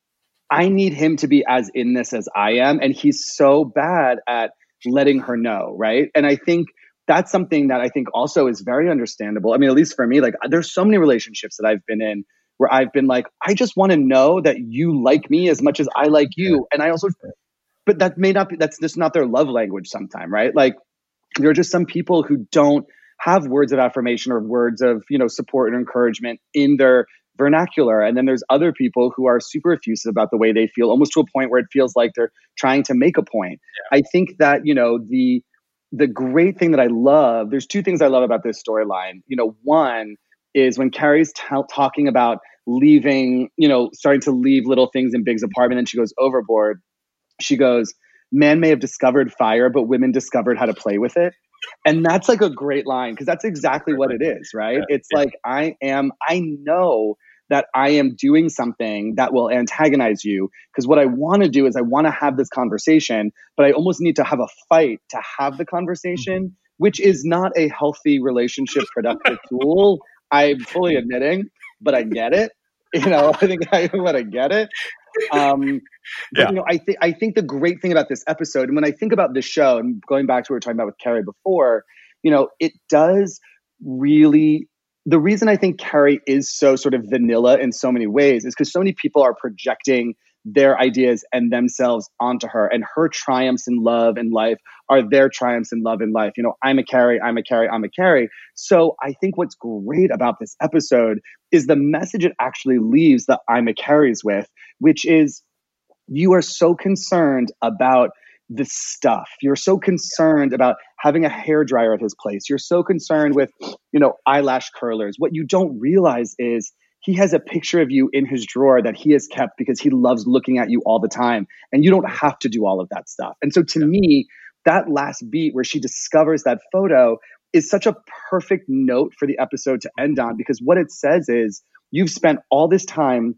Speaker 7: I need him to be as in this as I am, and he's so bad at letting her know, right? And I think that's something that I think also is very understandable. I mean, at least for me, like there's so many relationships that I've been in where I've been like, I just want to know that you like me as much as I like you. And I also, but that may not be, that's just not their love language sometime, right? Like there are just some people who don't have words of affirmation or words of, you know, support and encouragement in their vernacular. And then there's other people who are super effusive about the way they feel, almost to a point where it feels like they're trying to make a point. Yeah. I think that, you know, the, the great thing that I love, there's two things I love about this storyline. You know, one is when Carrie's t- talking about leaving, you know, starting to leave little things in Big's apartment, and she goes overboard. She goes, "Man may have discovered fire, but women discovered how to play with it." And that's like a great line because that's exactly what it is, right? Yeah, it's yeah. like, I am, I know that I am doing something that will antagonize you because what I want to do is I want to have this conversation, but I almost need to have a fight to have the conversation, mm-hmm. which is not a healthy relationship productive tool. I'm fully admitting, but I get it. You know, I think I want to get it. Um, but, yeah. you know, I think I think the great thing about this episode, and when I think about this show, and going back to what we were talking about with Carrie before, you know, it does really. The reason I think Carrie is so sort of vanilla in so many ways is because so many people are projecting their ideas and themselves onto her, and her triumphs in love and life are their triumphs in love and life. You know, I'm a Carrie, I'm a Carrie, I'm a Carrie. So I think what's great about this episode is the message it actually leaves the I'm a Carries with, which is you are so concerned about the stuff. You're so concerned about having a hairdryer at his place. You're so concerned with, you know, eyelash curlers. What you don't realize is he has a picture of you in his drawer that he has kept because he loves looking at you all the time. And you don't have to do all of that stuff. And so to yeah. me, that last beat where she discovers that photo is such a perfect note for the episode to end on, because what it says is you've spent all this time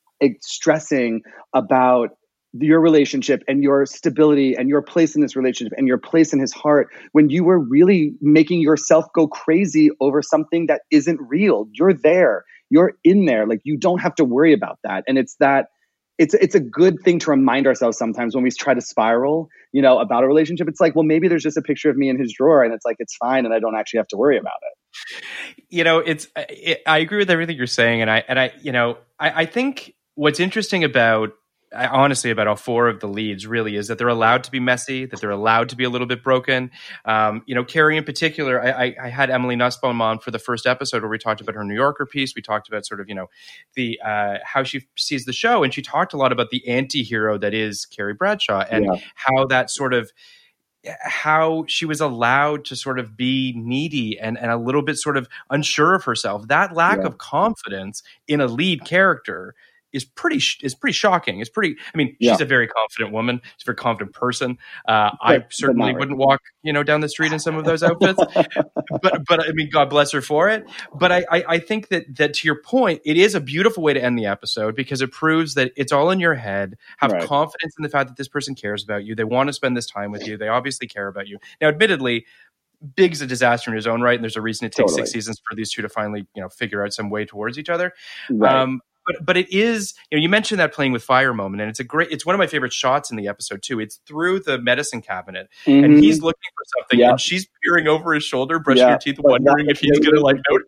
Speaker 7: stressing about your relationship and your stability and your place in this relationship and your place in his heart when you were really making yourself go crazy over something that isn't real. You're there. You're in there. Like, you don't have to worry about that. And it's that it's it's a good thing to remind ourselves sometimes when we try to spiral, you know, about a relationship. It's like, well, maybe there's just a picture of me in his drawer and it's like, it's fine. And I don't actually have to worry about it.
Speaker 6: You know, it's, it, I agree with everything you're saying. And I, and I, you know, I, I think what's interesting about, I, honestly, about all four of the leads really is that they're allowed to be messy, that they're allowed to be a little bit broken. Um, you know, Carrie in particular, I, I, I had Emily Nussbaum on for the first episode where we talked about her New Yorker piece. We talked about sort of, you know, the uh, how she sees the show. And she talked a lot about the anti-hero that is Carrie Bradshaw and yeah. how that sort of, how she was allowed to sort of be needy and, and a little bit sort of unsure of herself. That lack yeah. of confidence in a lead character is pretty is pretty shocking. It's pretty. I mean, she's yeah. a very confident woman. She's a very confident person. Uh, but, I certainly wouldn't walk, you know, down the street in some of those outfits. but but I mean, God bless her for it. But I, I I think that that to your point, it is a beautiful way to end the episode because it proves that it's all in your head. Have right. confidence in the fact that this person cares about you. They want to spend this time with you. They obviously care about you. Now, admittedly, Big's a disaster in his own right, and there's a reason it takes totally. six seasons for these two to finally, you know, figure out some way towards each other.
Speaker 7: Right.
Speaker 6: Um, But but it is, you know, you mentioned that playing with fire moment, and it's a great, it's one of my favorite shots in the episode too. It's through the medicine cabinet, mm-hmm. and he's looking for something, yeah. and she's peering over his shoulder, brushing
Speaker 7: yeah.
Speaker 6: her teeth, wondering if he's going to like notice.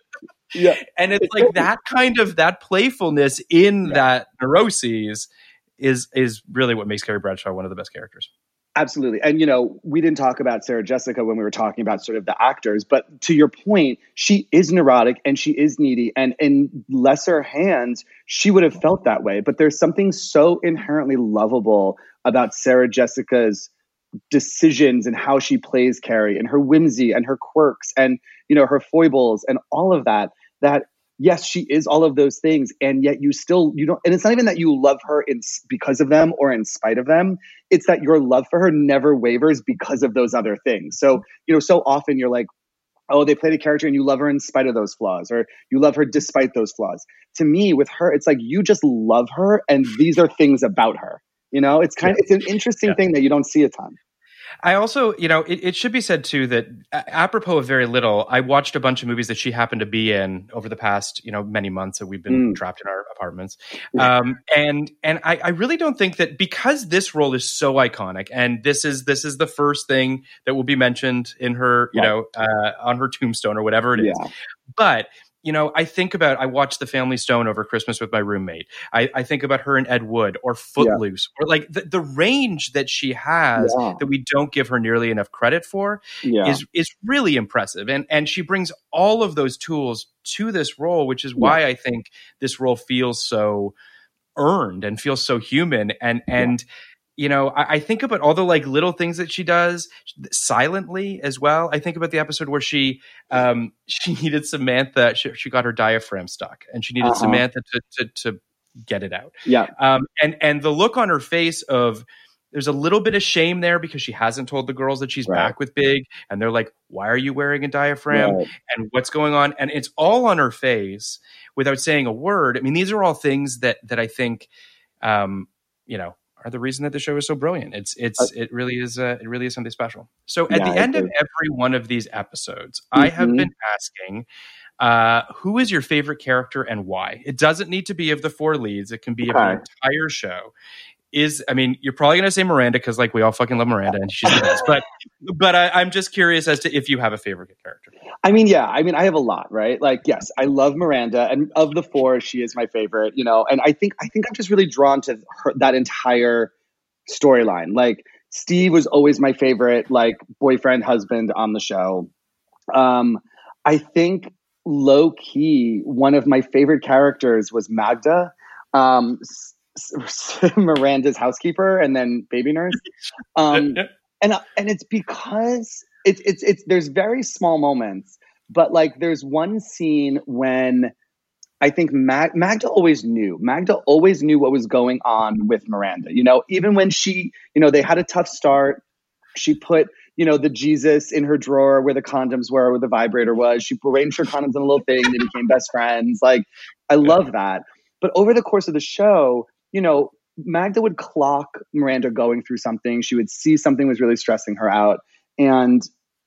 Speaker 7: Yeah.
Speaker 6: And it's like that kind of, that playfulness in yeah. that neuroses is is really what makes Carrie Bradshaw one of the best characters.
Speaker 7: Absolutely. And, you know, we didn't talk about Sarah Jessica when we were talking about sort of the actors, but to your point, she is neurotic and she is needy. And in lesser hands, she would have felt that way. But there's something so inherently lovable about Sarah Jessica's decisions and how she plays Carrie and her whimsy and her quirks and, you know, her foibles and all of that, that yes, she is all of those things. And yet you still, you don't, and it's not even that you love her in because of them or in spite of them. It's that your love for her never wavers because of those other things. So, you know, so often you're like, oh, they played a character and you love her in spite of those flaws, or you love her despite those flaws. To me, with her, it's like you just love her and these are things about her. You know, it's kind of, it's an interesting yeah. thing that you don't see a ton.
Speaker 6: I also, you know, it, it should be said too that apropos of very little, I watched a bunch of movies that she happened to be in over the past, you know, many months that we've been mm. trapped in our apartments. Um, and and I, I really don't think that because this role is so iconic, and this is this is the first thing that will be mentioned in her, you right. know, uh, on her tombstone or whatever it is. Yeah. But you know, I think about, I watched The Family Stone over Christmas with my roommate. I, I think about her in Ed Wood or Footloose, yeah. or like the, the range that she has yeah. that we don't give her nearly enough credit for yeah. is is really impressive. And and she brings all of those tools to this role, which is why yeah. I think this role feels so earned and feels so human. And and yeah. you know, I, I think about all the like little things that she does silently as well. I think about the episode where she um, she needed Samantha. She, she got her diaphragm stuck, and she needed uh-huh. Samantha to, to to get it out. Yeah. Um, and and the look on her face of there's a little bit of shame there because she hasn't told the girls that she's right. back with Big, and they're like, "Why are you wearing a diaphragm? Right. And what's going on?" And it's all on her face without saying a word. I mean, these are all things that that I think, um, you know. are the reason that the show is so brilliant. It's it's uh, it really is uh, it really is something special. So at yeah, the end of every one of these episodes, mm-hmm. I have been asking, uh, who is your favorite character and why? It doesn't need to be of the four leads. It can be okay. of the entire show. Is I mean, you're probably gonna say Miranda because like we all fucking love Miranda and she's the best. But but I, I'm just curious as to if you have a favorite character.
Speaker 7: I mean, yeah, I mean, I have a lot, right? Like, yes, I love Miranda, and of the four, she is my favorite. You know, and I think I think I'm just really drawn to her, that entire storyline. Like, Steve was always my favorite, like boyfriend, husband on the show. Um, I think low key, one of my favorite characters was Magda. Um, Miranda's housekeeper and then baby nurse, um, and and it's because it's it's it's there's very small moments, but like there's one scene when I think Mag- Magda always knew. Magda always knew what was going on with Miranda. You know, even when she, you know, they had a tough start. She put, you know, the Jesus in her drawer where the condoms were, where the vibrator was. She arranged her condoms in a little thing. They became best friends. Like, I love that. But over the course of the show, you know, Magda would clock Miranda going through something. She would see something was really stressing her out. And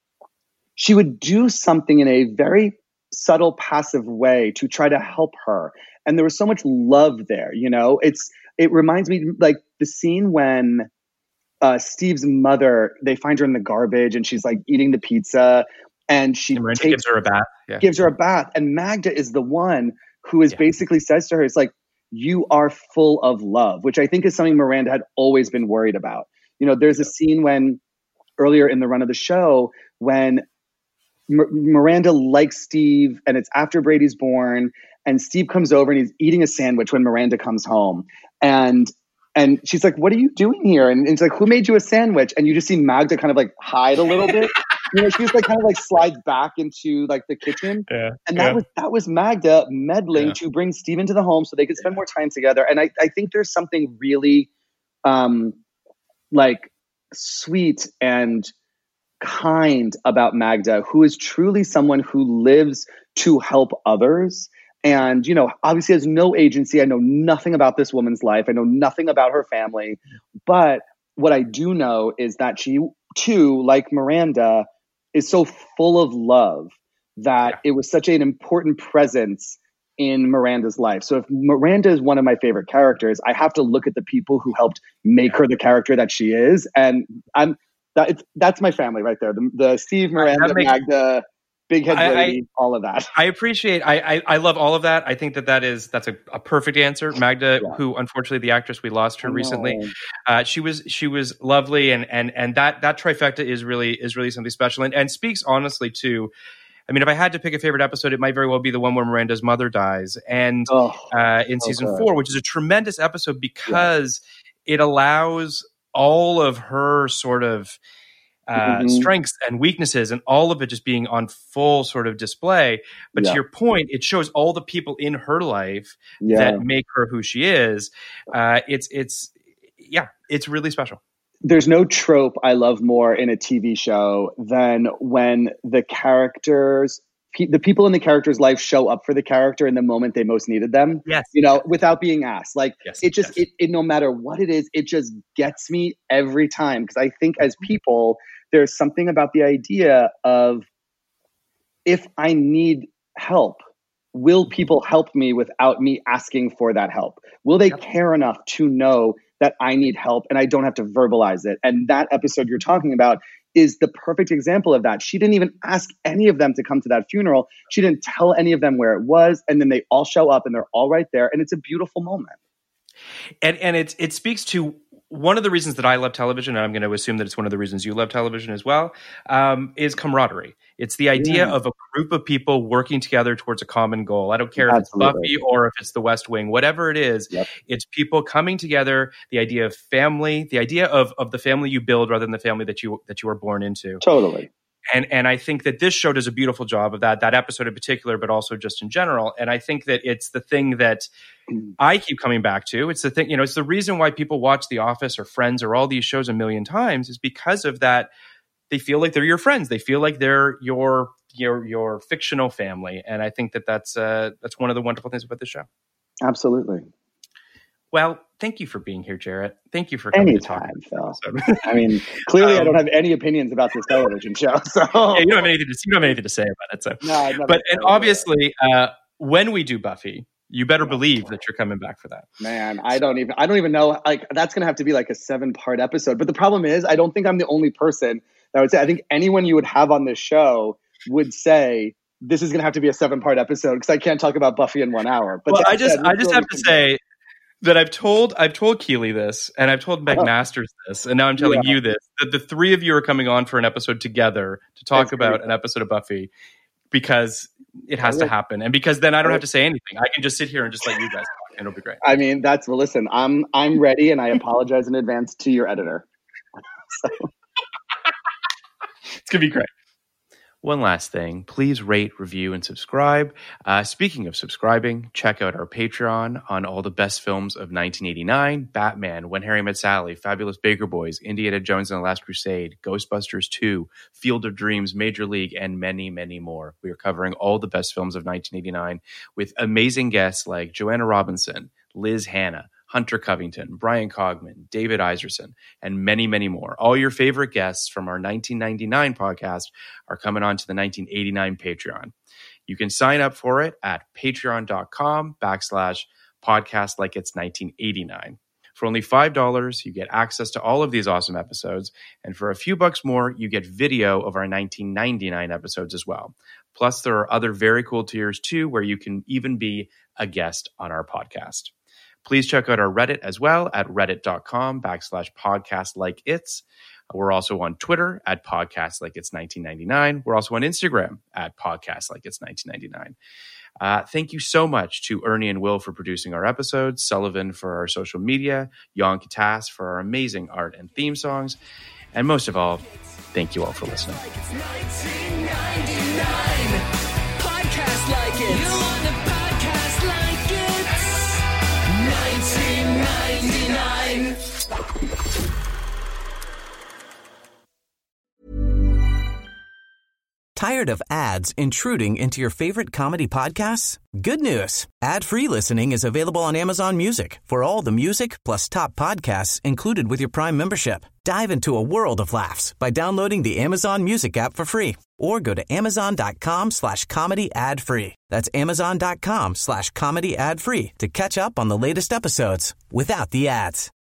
Speaker 7: she would do something in a very subtle, passive way to try to help her. And there was so much love there, you know? It's it reminds me, like, the scene when uh, Steve's mother, they find her in the garbage and she's, like, eating the pizza. And she
Speaker 6: and
Speaker 7: takes,
Speaker 6: gives her a bath. Yeah.
Speaker 7: Gives her a bath. And Magda is the one who is yeah. basically says to her, it's like, you are full of love, which I think is something Miranda had always been worried about. You know, there's a scene when earlier in the run of the show when M- Miranda likes Steve and it's after Brady's born and Steve comes over and he's eating a sandwich when Miranda comes home. And and she's like, what are you doing here? And, and it's like, who made you a sandwich? And you just see Magda kind of like hide a little bit. You know, she's like kind of like slides back into like the kitchen. Yeah, and that yeah. was that was Magda meddling yeah. to bring Steve into the home so they could spend more time together. And I, I think there's something really um like sweet and kind about Magda, who is truly someone who lives to help others. And, you know, obviously has no agency. I know nothing about this woman's life. I know nothing about her family. But what I do know is that she, too, like Miranda, is so full of love that yeah. it was such an important presence in Miranda's life. So if Miranda is one of my favorite characters, I have to look at the people who helped make yeah. her the character that she is. And I'm that it's, that's my family right there. The, the Steve, Miranda, makes- Magda, Big head
Speaker 6: I,
Speaker 7: Brady, I, all of that.
Speaker 6: I appreciate, I, I I love all of that. I think that that is, that's a, a perfect answer. Magda,
Speaker 7: Yeah.
Speaker 6: who unfortunately the actress, we lost her
Speaker 7: I
Speaker 6: recently.
Speaker 7: know.
Speaker 6: Uh, she was, she was lovely. And, and, and that, that trifecta is really, is really something special and, and speaks honestly to, I mean, if I had to pick a favorite episode, it might very well be the one where Miranda's mother dies. And
Speaker 7: Oh,
Speaker 6: uh, in
Speaker 7: so
Speaker 6: season
Speaker 7: good.
Speaker 6: four, which is a tremendous episode because it allows all of her sort of uh,
Speaker 7: Mhm.
Speaker 6: strengths and weaknesses and all of it just being on full sort of display. But
Speaker 7: Yeah.
Speaker 6: to your point, it shows all the people in her life
Speaker 7: Yeah.
Speaker 6: that make her who she is. Uh, it's, it's, yeah, it's really special.
Speaker 7: There's no trope I love more in a T V show than when the characters, pe- the people in the character's life show up for the character in the moment they most needed them.
Speaker 6: Yes.
Speaker 7: You know, without being asked. Like
Speaker 6: Yes,
Speaker 7: it just,
Speaker 6: yes.
Speaker 7: it, it, no matter what it is, it just gets me every time. Because I think as people, there's something about the idea of if I need help, will people help me without me asking for that help? Will they care enough to know that I need help and I don't have to verbalize it? And that episode you're talking about is the perfect example of that. She didn't even ask any of them to come to that funeral. She didn't tell any of them where it was. And then they all show up and they're all right there. And it's a beautiful moment.
Speaker 6: And and it it speaks to one of the reasons that I love television, and I'm going to assume that it's one of the reasons you love television as well, um, is camaraderie. It's the idea
Speaker 7: Yeah.
Speaker 6: of a group of people working together towards a common goal. I don't care if
Speaker 7: Absolutely.
Speaker 6: it's Buffy or if it's The West Wing, whatever it is,
Speaker 7: Yep.
Speaker 6: it's people coming together, the idea of family, the idea of of the family you build rather than the family that you that you were born into.
Speaker 7: Totally.
Speaker 6: And and I think that this show does a beautiful job of that, that episode in particular, but also just in general. And I think that it's the thing that I keep coming back to. It's the thing, you know, it's the reason why people watch The Office or Friends or all these shows a million times is because of that. They feel like they're your friends. They feel like they're your your your fictional family. And I think that that's uh, that's one of the wonderful things about this show.
Speaker 7: Absolutely.
Speaker 6: Well, thank you for being here, Jarrett. Thank you for coming
Speaker 7: Anytime,
Speaker 6: to talk.
Speaker 7: Phil. I mean, clearly I
Speaker 6: Um,
Speaker 7: don't have any opinions about this television show. So
Speaker 6: Yeah, you don't have anything to you don't have anything to say about it. So,
Speaker 7: No, I'd never
Speaker 6: but
Speaker 7: say
Speaker 6: and
Speaker 7: that.
Speaker 6: obviously, uh, when we do Buffy, you better believe that you're coming back for that.
Speaker 7: Man, I don't even I don't even know, like that's gonna have to be like a seven part episode. But the problem is I don't think I'm the only person that would say, I think anyone you would have on this show would say this is gonna have to be a seven part episode because I can't talk about Buffy in one hour. But
Speaker 6: Well,
Speaker 7: that
Speaker 6: I just
Speaker 7: said,
Speaker 6: I
Speaker 7: we
Speaker 6: just
Speaker 7: really
Speaker 6: have to
Speaker 7: can-
Speaker 6: say that I've told I've told Keely this, and I've told Meg
Speaker 7: Oh.
Speaker 6: Masters this, and now I'm telling
Speaker 7: Yeah.
Speaker 6: you this, that the three of you are coming on for an episode together to talk
Speaker 7: That's
Speaker 6: about
Speaker 7: great.
Speaker 6: an episode of Buffy because it has to
Speaker 7: Right.
Speaker 6: happen, and because then I don't
Speaker 7: Right.
Speaker 6: have to say anything. I can just sit here and just let you guys talk, and it'll be great.
Speaker 7: I mean, that's well listen, I'm I'm ready and I apologize in advance to your editor.
Speaker 6: It's gonna be great. One last thing, please rate, review, and subscribe. Uh, speaking of subscribing, check out our Patreon on all the best films of nineteen eighty-nine, Batman, When Harry Met Sally, Fabulous Baker Boys, Indiana Jones and the Last Crusade, Ghostbusters two, Field of Dreams, Major League, and many, many more. We are covering all the best films of nineteen eighty-nine with amazing guests like Joanna Robinson, Liz Hanna, Hunter Covington, Brian Cogman, David Iserson, and many, many more. All your favorite guests from our nineteen ninety-nine podcast are coming on to the nineteen eighty-nine Patreon. You can sign up for it at patreon.com backslash podcast like it's nineteen eighty-nine. For only five dollars, you get access to all of these awesome episodes. And for a few bucks more, you get video of our nineteen ninety-nine episodes as well. Plus, there are other very cool tiers too, where you can even be a guest on our podcast. Please check out our Reddit as well at reddit.com backslash podcast like it's. We're also on Twitter at podcast like it's nineteen ninety-nine. We're also on Instagram at podcast like it's nineteen ninety-nine. Uh, thank you so much to Ernie and Will for producing our episodes, Sullivan for our social media, Jan Katas for our amazing art and theme songs, and most of all, thank you all for listening.
Speaker 5: It's nineteen ninety-nine. Podcast like it. You want a podcast like it's nineteen ninety-nine.
Speaker 9: Tired of ads intruding into your favorite comedy podcasts? Good news. Ad-free listening is available on Amazon Music for all the music plus top podcasts included with your Prime membership. Dive into a world of laughs by downloading the Amazon Music app for free or go to amazon.com slash comedy ad free. That's amazon.com slash comedy ad free to catch up on the latest episodes without the ads.